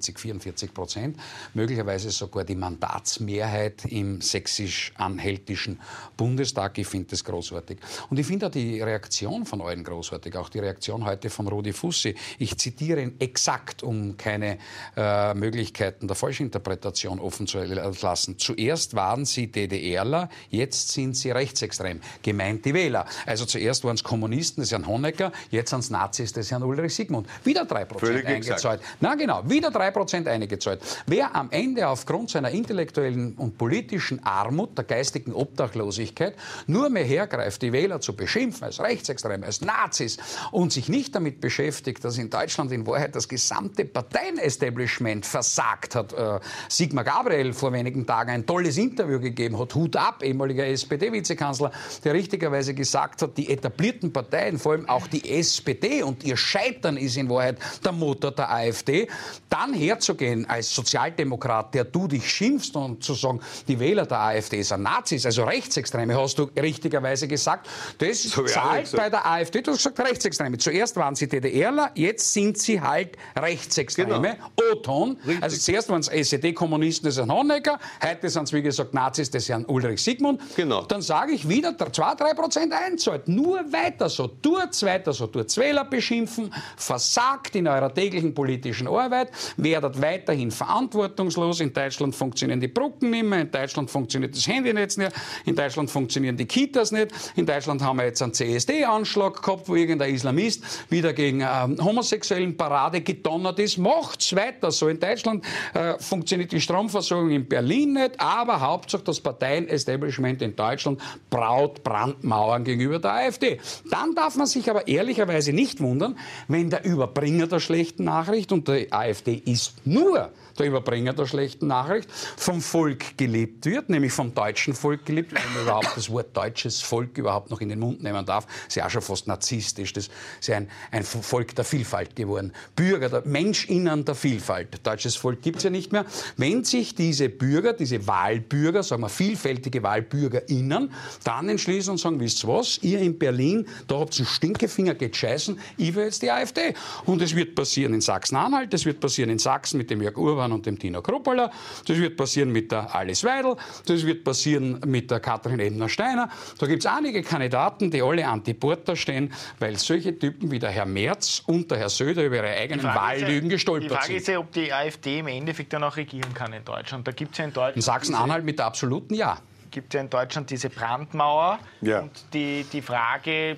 43-44%, möglicherweise sogar die Mandatsmehrheit im sächsisch-anhältischen Bundestag. Ich finde das großartig. Und ich finde auch die Reaktion von allen großartig, auch die Reaktion heute von Rudi Fussi. Ich zitiere ihn exakt, um keine Möglichkeiten der Falschinterpretation offen zu lassen. Zuerst waren sie DDRler, jetzt sind sie rechtsextrem. Gemeint die Wähler. Also zuerst waren es Kommunisten des Herrn Honecker, jetzt sind es Nazis des Herrn Ulrich Sigmund. Wieder 3% eingezahlt. Na genau, wieder 3% eingezahlt. Wer am Ende aufgrund seiner intellektuellen und politischen Armut, der geistigen Obdachlosigkeit, nur mehr hergreift, die Wähler zu beschimpfen als Rechtsextreme, als Nazis und sich nicht damit beschäftigt, dass in Deutschland in Wahrheit das gesamte Parteienestablishment versagt hat. Sigmar Gabriel vor wenigen Tagen ein tolles Interview gegeben hat, Hut ab, ehemaliger SPD-Vizekanzler, der richtigerweise gesagt hat, die etablierten Parteien, vor allem auch die SPD und ihr Scheitern ist in Wahrheit der Motor der AfD, dann herzugehen als Sozialdemokrat, der du dich schimpfst und zu sagen, die Wähler der AfD sind Nazis, also Rechtsextreme, hast du richtigerweise gesagt, das zahlt bei der AfD, du hast gesagt Rechtsextreme. Zuerst waren sie DDRler, jetzt sind sie halt Rechtsextreme. Genau. O-Ton. Also zuerst waren es SED-Kommunisten des Herrn Honecker, heute sind es wie gesagt Nazis des Herrn Ulrich Sigmund. Genau. Dann sage ich wieder, 2-3% einzahlt. Nur weiter so, tut's weiter so, tut's Wähler beschimpfen, versagt in eurer täglichen politischen Arbeit, werdet weiterhin verantwortungslos. In Deutschland funktionieren die Brücken nicht mehr, in Deutschland funktioniert das Handynetz nicht, in Deutschland funktionieren die Kitas nicht, in Deutschland haben wir jetzt einen CSD-Anschlag gehabt, wo irgendein Islamist wieder gegen homosexuellen Parade gedonnert ist. Macht's weiter so. In Deutschland funktioniert die Stromversorgung in Berlin nicht, aber Hauptsache das Parteienestablishment in Deutschland braut Brandmauern gegenüber der AfD. Dann darf man sich aber ehrlicherweise nicht wundern, wenn der Überbringer der schlechten Nachricht, und der AfD ist nur der Überbringer der schlechten Nachricht, vom Volk gelebt wird, nämlich vom deutschen Volk gelebt wird, wenn man überhaupt das Wort deutsches Volk überhaupt noch in den Mund nehmen darf. Das ist ja auch schon fast narzisstisch. Das ist ja ein Volk der Vielfalt geworden. Bürger, der MenschInnen der Vielfalt. Deutsches Volk gibt es ja nicht mehr. Wenn sich diese Bürger, diese Wahlbürger, sagen wir vielfältige WahlbürgerInnen, dann entschließen und sagen, wisst ihr was, ihr in Berlin, da habt ihr einen Stinkefinger, geht scheißen, ich will jetzt die AfD. Und es wird passieren in Sachsen-Anhalt, es wird passieren in Sachsen mit dem Jörg Urban und dem Tino Kruppala, das wird passieren mit der Alice Weidel, das wird passieren mit der Katrin Ebner-Steiner. Da gibt es einige Kandidaten, die alle anti-Porta stehen, weil solche Typen wie der Herr Merz und der Herr Söder über ihre eigenen Wahllügen gestolpert sind. Die Frage ist ja, ob die AfD im Endeffekt dann auch regieren kann in Deutschland. Da gibt's ja in Deutschland... In Sachsen-Anhalt mit der absoluten Ja. Gibt ja in Deutschland diese Brandmauer. Ja. Und die Frage...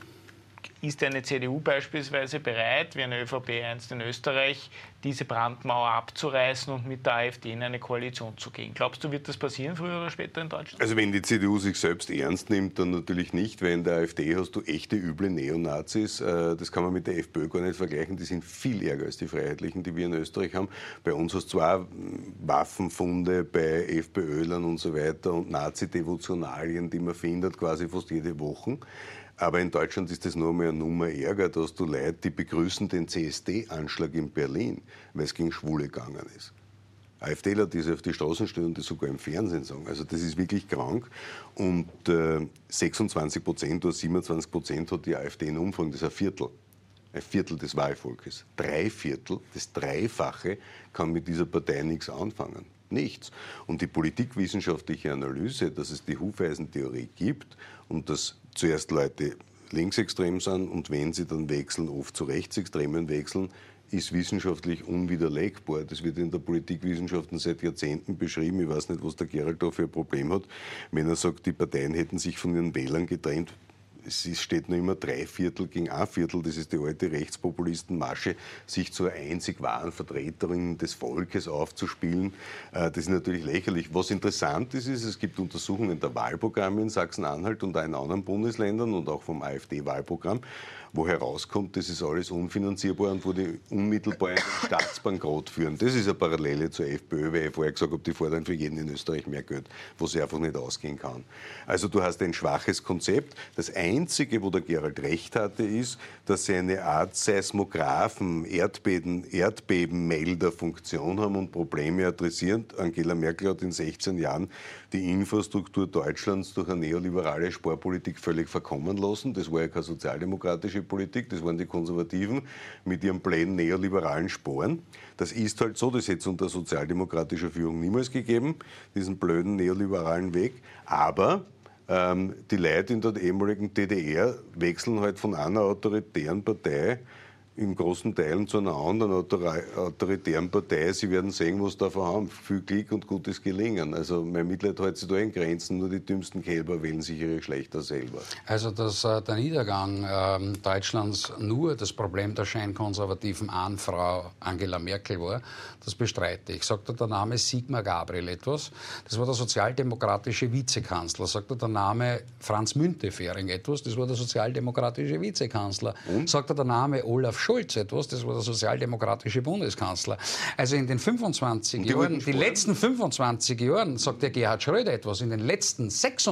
Ist eine CDU beispielsweise bereit, wie eine ÖVP einst in Österreich, diese Brandmauer abzureißen und mit der AfD in eine Koalition zu gehen? Glaubst du, wird das passieren früher oder später in Deutschland? Also wenn die CDU sich selbst ernst nimmt, dann natürlich nicht, weil in der AfD hast du echte üble Neonazis. Das kann man mit der FPÖ gar nicht vergleichen. Die sind viel ärger als die Freiheitlichen, die wir in Österreich haben. Bei uns hast du zwar Waffenfunde bei FPÖlern und so weiter und Nazi-Devotionalien, die man findet quasi fast jede Woche. Aber in Deutschland ist das nur mehr eine Nummer ärger, dass du Leute, die begrüßen den CSD-Anschlag in Berlin, weil es gegen Schwule gegangen ist. AfDler, die sich auf die Straßen stellen und das sogar im Fernsehen sagen. Also das ist wirklich krank. Und 26% oder 27% hat die AfD in Umfang, das ist ein Viertel. Ein Viertel des Wahlvolkes. 3/4, das Dreifache, kann mit dieser Partei nichts anfangen. Nichts. Und die politikwissenschaftliche Analyse, dass es die Hufeisentheorie gibt und dass zuerst Leute linksextrem sind und wenn sie dann wechseln, oft zu Rechtsextremen wechseln, ist wissenschaftlich unwiderlegbar. Das wird in der Politikwissenschaften seit Jahrzehnten beschrieben. Ich weiß nicht, was der Gerald da für ein Problem hat. Wenn er sagt, die Parteien hätten sich von ihren Wählern getrennt, es steht noch immer 3/4 gegen 1/4. Das ist die alte Rechtspopulistenmasche, sich zur einzig wahren Vertreterin des Volkes aufzuspielen. Das ist natürlich lächerlich. Was interessant ist, es gibt Untersuchungen der Wahlprogramme in Sachsen-Anhalt und auch in anderen Bundesländern und auch vom AfD-Wahlprogramm. wo herauskommt, das ist alles unfinanzierbar und wo die unmittelbar einen Staatsbankrott führen. Das ist eine Parallele zur FPÖ, weil ich vorher gesagt habe, die fordern für jeden in Österreich mehr Geld, wo sie einfach nicht ausgehen kann. Also du hast ein schwaches Konzept. Das Einzige, wo der Gerald recht hatte, ist, dass sie eine Art Seismographen, Erdbebenmelder-Funktion haben und Probleme adressieren. Angela Merkel hat in 16 Jahren die Infrastruktur Deutschlands durch eine neoliberale Sparpolitik völlig verkommen lassen. Das war ja keine sozialdemokratische Politik, das waren die Konservativen mit ihren blähen neoliberalen Sporen. Das ist halt so, das hätte es unter sozialdemokratischer Führung niemals gegeben, diesen blöden neoliberalen Weg. Aber die Leute in der ehemaligen DDR wechseln halt von einer autoritären Partei in großen Teilen zu einer anderen autoritären Partei. Sie werden sehen, was davon haben. Viel Glück und gutes Gelingen. Also mein Mitleid hält sich da in Grenzen. Nur die dümmsten Kälber wählen sich ihre Schlechter selber. Also dass der Niedergang Deutschlands nur das Problem der scheinkonservativen Ahnfrau Angela Merkel war, das bestreite ich. Sagt der Name Sigmar Gabriel etwas? Das war der sozialdemokratische Vizekanzler. Sagt der Name Franz Müntefering etwas? Das war der sozialdemokratische Vizekanzler. Und? Sagt der Name Olaf Scholz etwas, das war der sozialdemokratische Bundeskanzler. Also in den 25 Jahren, die letzten 25 Jahren, sagt der Gerhard Schröder etwas, in den letzten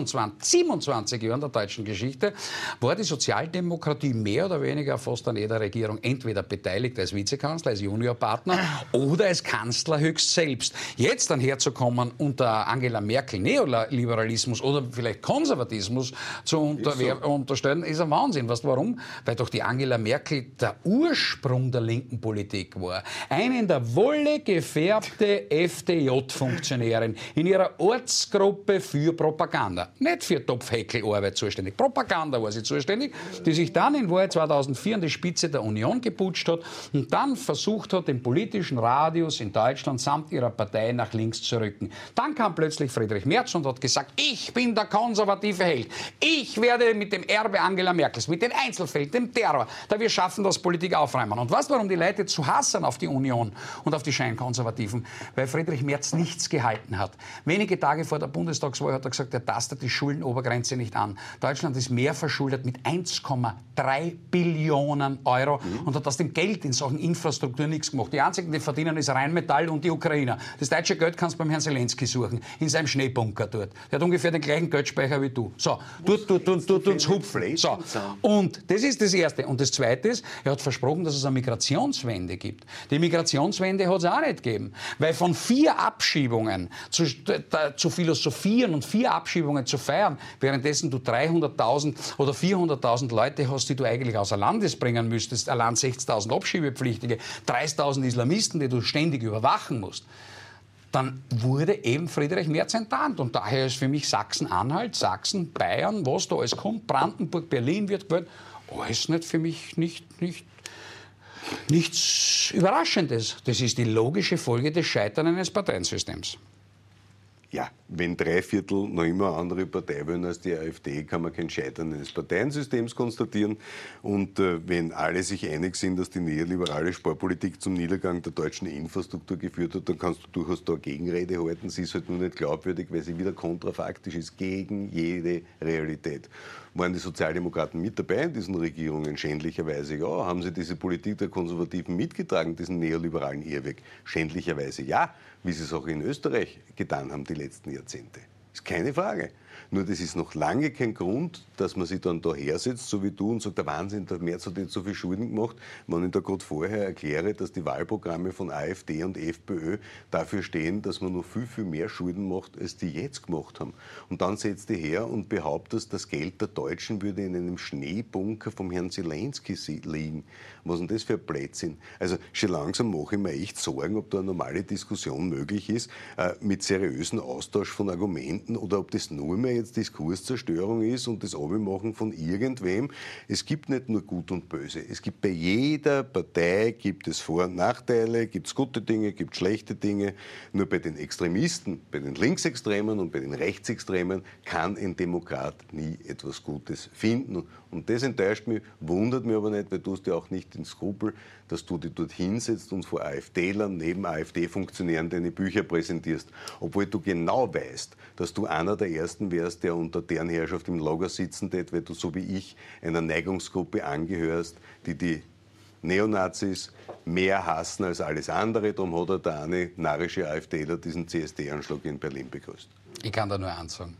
27 Jahren der deutschen Geschichte war die Sozialdemokratie mehr oder weniger fast an jeder Regierung entweder beteiligt als Vizekanzler, als Juniorpartner oder als Kanzler höchst selbst. Jetzt dann herzukommen unter Angela Merkel Neoliberalismus oder vielleicht Konservatismus zu unterstellen, ist ein Wahnsinn. Weißt du warum? Weil doch die Angela Merkel der Ursprung der linken Politik war. Eine in der Wolle gefärbte FDJ-Funktionärin in ihrer Ortsgruppe für Propaganda. Nicht für Topfhäkelarbeit zuständig. Propaganda war sie zuständig, die sich dann in Wahrheit 2004 an die Spitze der Union geputscht hat und dann versucht hat, den politischen Radius in Deutschland samt ihrer Partei nach links zu rücken. Dann kam plötzlich Friedrich Merz und hat gesagt, ich bin der konservative Held. Ich werde mit dem Erbe Angela Merkels, mit den Einzelfällen, dem Terror, da wir schaffen das Politik aufräumen. Und weißt du, warum die Leute zu hassen auf die Union und auf die Scheinkonservativen? Weil Friedrich Merz nichts gehalten hat. Wenige Tage vor der Bundestagswahl hat er gesagt, er tastet die Schuldenobergrenze nicht an. Deutschland ist mehr verschuldet mit 1,3 Billionen Euro und hat aus dem Geld in Sachen Infrastruktur nichts gemacht. Die einzigen, die verdienen, ist Rheinmetall und die Ukrainer. Das deutsche Geld kannst du beim Herrn Zelensky suchen, in seinem Schneebunker dort. Der hat ungefähr den gleichen Geldspeicher wie du. So, dort uns hupfen. So. Und das ist das Erste. Und das Zweite ist, er hat versprochen, dass es eine Migrationswende gibt. Die Migrationswende hat es auch nicht gegeben. Weil von 4 Abschiebungen zu philosophieren und 4 Abschiebungen zu feiern, währenddessen du 300.000 oder 400.000 Leute hast, die du eigentlich außer Landes bringen müsstest, allein 60.000 Abschiebepflichtige, 30.000 Islamisten, die du ständig überwachen musst, dann wurde eben Friedrich Merz enttarnt. Und daher ist für mich Sachsen-Anhalt, Sachsen, Bayern, was da alles kommt, Brandenburg, Berlin wird gewählt, alles nicht für mich nichts Überraschendes. Das ist die logische Folge des Scheiterns eines Parteiensystems. Ja, wenn 3/4 noch immer eine andere Partei wollen als die AfD, kann man kein Scheitern eines Parteiensystems konstatieren. Und wenn alle sich einig sind, dass die neoliberale Sparpolitik zum Niedergang der deutschen Infrastruktur geführt hat, dann kannst du durchaus da Gegenrede halten. Sie ist halt nur nicht glaubwürdig, weil sie wieder kontrafaktisch ist gegen jede Realität. Waren die Sozialdemokraten mit dabei in diesen Regierungen? Schändlicherweise ja. Haben sie diese Politik der Konservativen mitgetragen, diesen neoliberalen Irrweg? Schändlicherweise ja, wie sie es auch in Österreich getan haben die letzten Jahrzehnte. Ist keine Frage. Nur das ist noch lange kein Grund, dass man sich dann da hersetzt, so wie du, und sagt, der Wahnsinn, der Merz hat jetzt so viel Schulden gemacht, wenn ich da gerade vorher erkläre, dass die Wahlprogramme von AfD und FPÖ dafür stehen, dass man noch viel, viel mehr Schulden macht, als die jetzt gemacht haben. Und dann setzt die her und behauptet, das Geld der Deutschen würde in einem Schneebunker vom Herrn Zelensky liegen. Was ist denn das für ein Blödsinn? Also schon langsam mache ich mir echt Sorgen, ob da eine normale Diskussion möglich ist, mit seriösen Austausch von Argumenten, oder ob das nur mehr jetzt Diskurszerstörung ist und das Abmachen von irgendwem. Es gibt nicht nur Gut und Böse. Es gibt bei jeder Partei gibt es Vor- und Nachteile, gibt es gute Dinge, gibt es schlechte Dinge. Nur bei den Extremisten, bei den Linksextremen und bei den Rechtsextremen kann ein Demokrat nie etwas Gutes finden. Und das enttäuscht mich, wundert mich aber nicht, weil du hast ja auch nicht den Skrupel, dass du dich dort hinsetzt und vor AfDlern, neben AfD-Funktionären deine Bücher präsentierst. Obwohl du genau weißt, dass dass du einer der Ersten wärst, der unter deren Herrschaft im Lager sitzen tät, weil du so wie ich einer Neigungsgruppe angehörst, die Neonazis mehr hassen als alles andere. Darum hat der eine narische AfDler diesen CSD-Anschlag in Berlin begrüßt. Ich kann da nur eins sagen.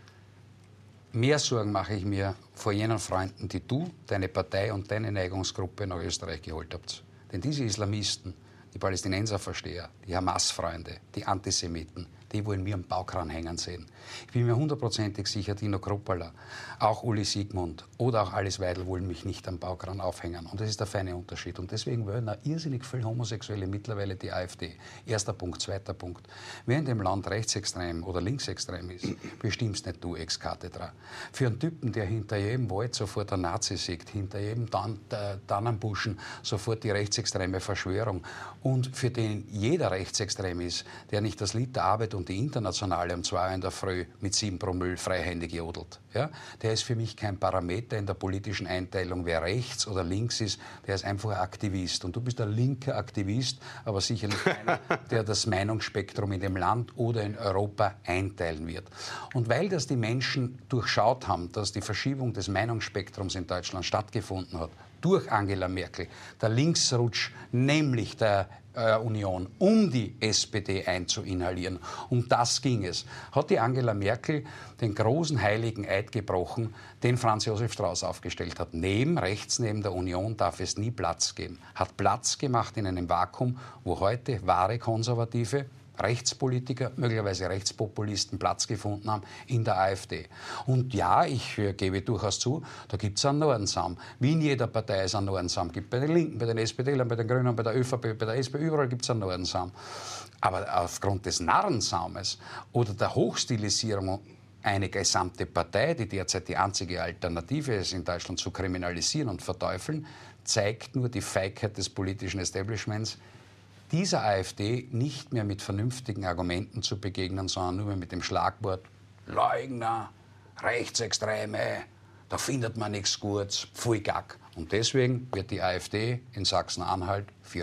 Mehr Sorgen mache ich mir vor jenen Freunden, die du, deine Partei und deine Neigungsgruppe nach Österreich geholt habt. Denn diese Islamisten, die Palästinenserversteher, die Hamas-Freunde, die Antisemiten, die wollen mir am Baukran hängen sehen. Ich bin mir hundertprozentig sicher, Dino Kruppala, auch Uli Siegmund oder auch Alice Weidel wollen mich nicht am Baukran aufhängen. Und das ist der feine Unterschied. Und deswegen wollen auch irrsinnig viele Homosexuelle mittlerweile die AfD. Erster Punkt. Zweiter Punkt. Wer in dem Land rechtsextrem oder linksextrem ist, bestimmst nicht du ex cathedra. Für einen Typen, der hinter jedem Wald sofort ein Nazi sieht, hinter jedem Tannenbuschen sofort die rechtsextreme Verschwörung und für den jeder rechtsextrem ist, der nicht das Lied der Arbeit und die Internationale um 2 Uhr in der Früh mit 7 Promille freihändig jodelt. Ja? Der ist für mich kein Parameter in der politischen Einteilung, wer rechts oder links ist. Der ist einfach ein Aktivist. Und du bist ein linker Aktivist, aber sicherlich einer, der das Meinungsspektrum in dem Land oder in Europa einteilen wird. Und weil das die Menschen durchschaut haben, dass die Verschiebung des Meinungsspektrums in Deutschland stattgefunden hat, durch Angela Merkel, der Linksrutsch, nämlich der Union, um die SPD einzuinhalieren. Um das ging es. Hat die Angela Merkel den großen heiligen Eid gebrochen, den Franz Josef Strauß aufgestellt hat. Rechts neben der Union darf es nie Platz geben. Hat Platz gemacht in einem Vakuum, wo heute wahre Konservative, Rechtspolitiker, möglicherweise Rechtspopulisten Platz gefunden haben in der AfD. Und ja, ich gebe durchaus zu, da gibt es einen Nordensaum. Wie in jeder Partei es einen Nordensaum gibt. Bei den Linken, bei den SPDlern, bei den Grünen, bei der ÖVP, bei der SP, überall gibt es einen Nordensaum. Aber aufgrund des Narrensaumes oder der Hochstilisierung eine gesamte Partei, die derzeit die einzige Alternative ist, in Deutschland zu kriminalisieren und verteufeln, zeigt nur die Feigheit des politischen Establishments, dieser AfD nicht mehr mit vernünftigen Argumenten zu begegnen, sondern nur mehr mit dem Schlagwort Leugner, Rechtsextreme, da findet man nichts Gutes, pfui Gack. Und deswegen wird die AfD in Sachsen-Anhalt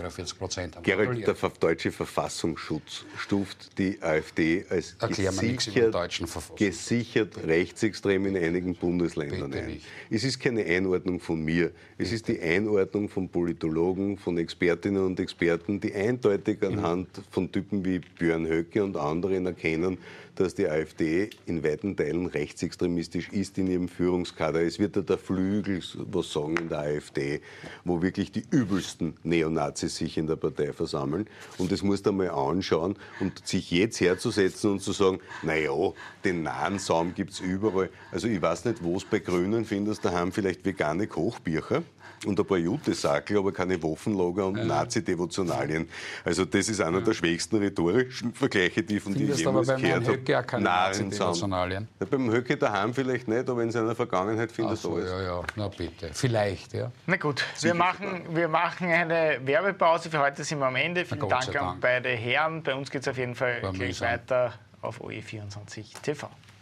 44%. Gerald, der deutsche Verfassungsschutz stuft die AfD als gesichert rechtsextrem in einigen Bundesländern ein. Es ist keine Einordnung von mir. Es ist die Einordnung von Politologen, von Expertinnen und Experten, die eindeutig anhand von Typen wie Björn Höcke und anderen erkennen, dass die AfD in weiten Teilen rechtsextremistisch ist in ihrem Führungskader. Es wird ja der Flügel was sagen in der AfD, wo wirklich die übelsten Neonazis sich in der Partei versammeln. Und das musst du einmal anschauen und sich jetzt herzusetzen und zu sagen, naja, den nahen Saum gibt es überall. Also ich weiß nicht, wo es bei Grünen findest, da haben vielleicht vegane Kochbücher und ein paar Jutesakel, aber keine Waffenlager und Nazi-Devotionalien. Also das ist einer der schwächsten rhetorischen Vergleiche, die von dir jemals gehört habe. Ja, keine Nazi-Devotionalien. Ja, beim Höcke daheim vielleicht nicht, aber in seiner Vergangenheit findest du alles. Ja, na bitte. Vielleicht, ja. Na gut, wir machen eine Werbepause. Für heute sind wir am Ende. Vielen Dank an beide Herren. Bei uns geht es auf jeden Fall gleich weiter auf OE24 TV.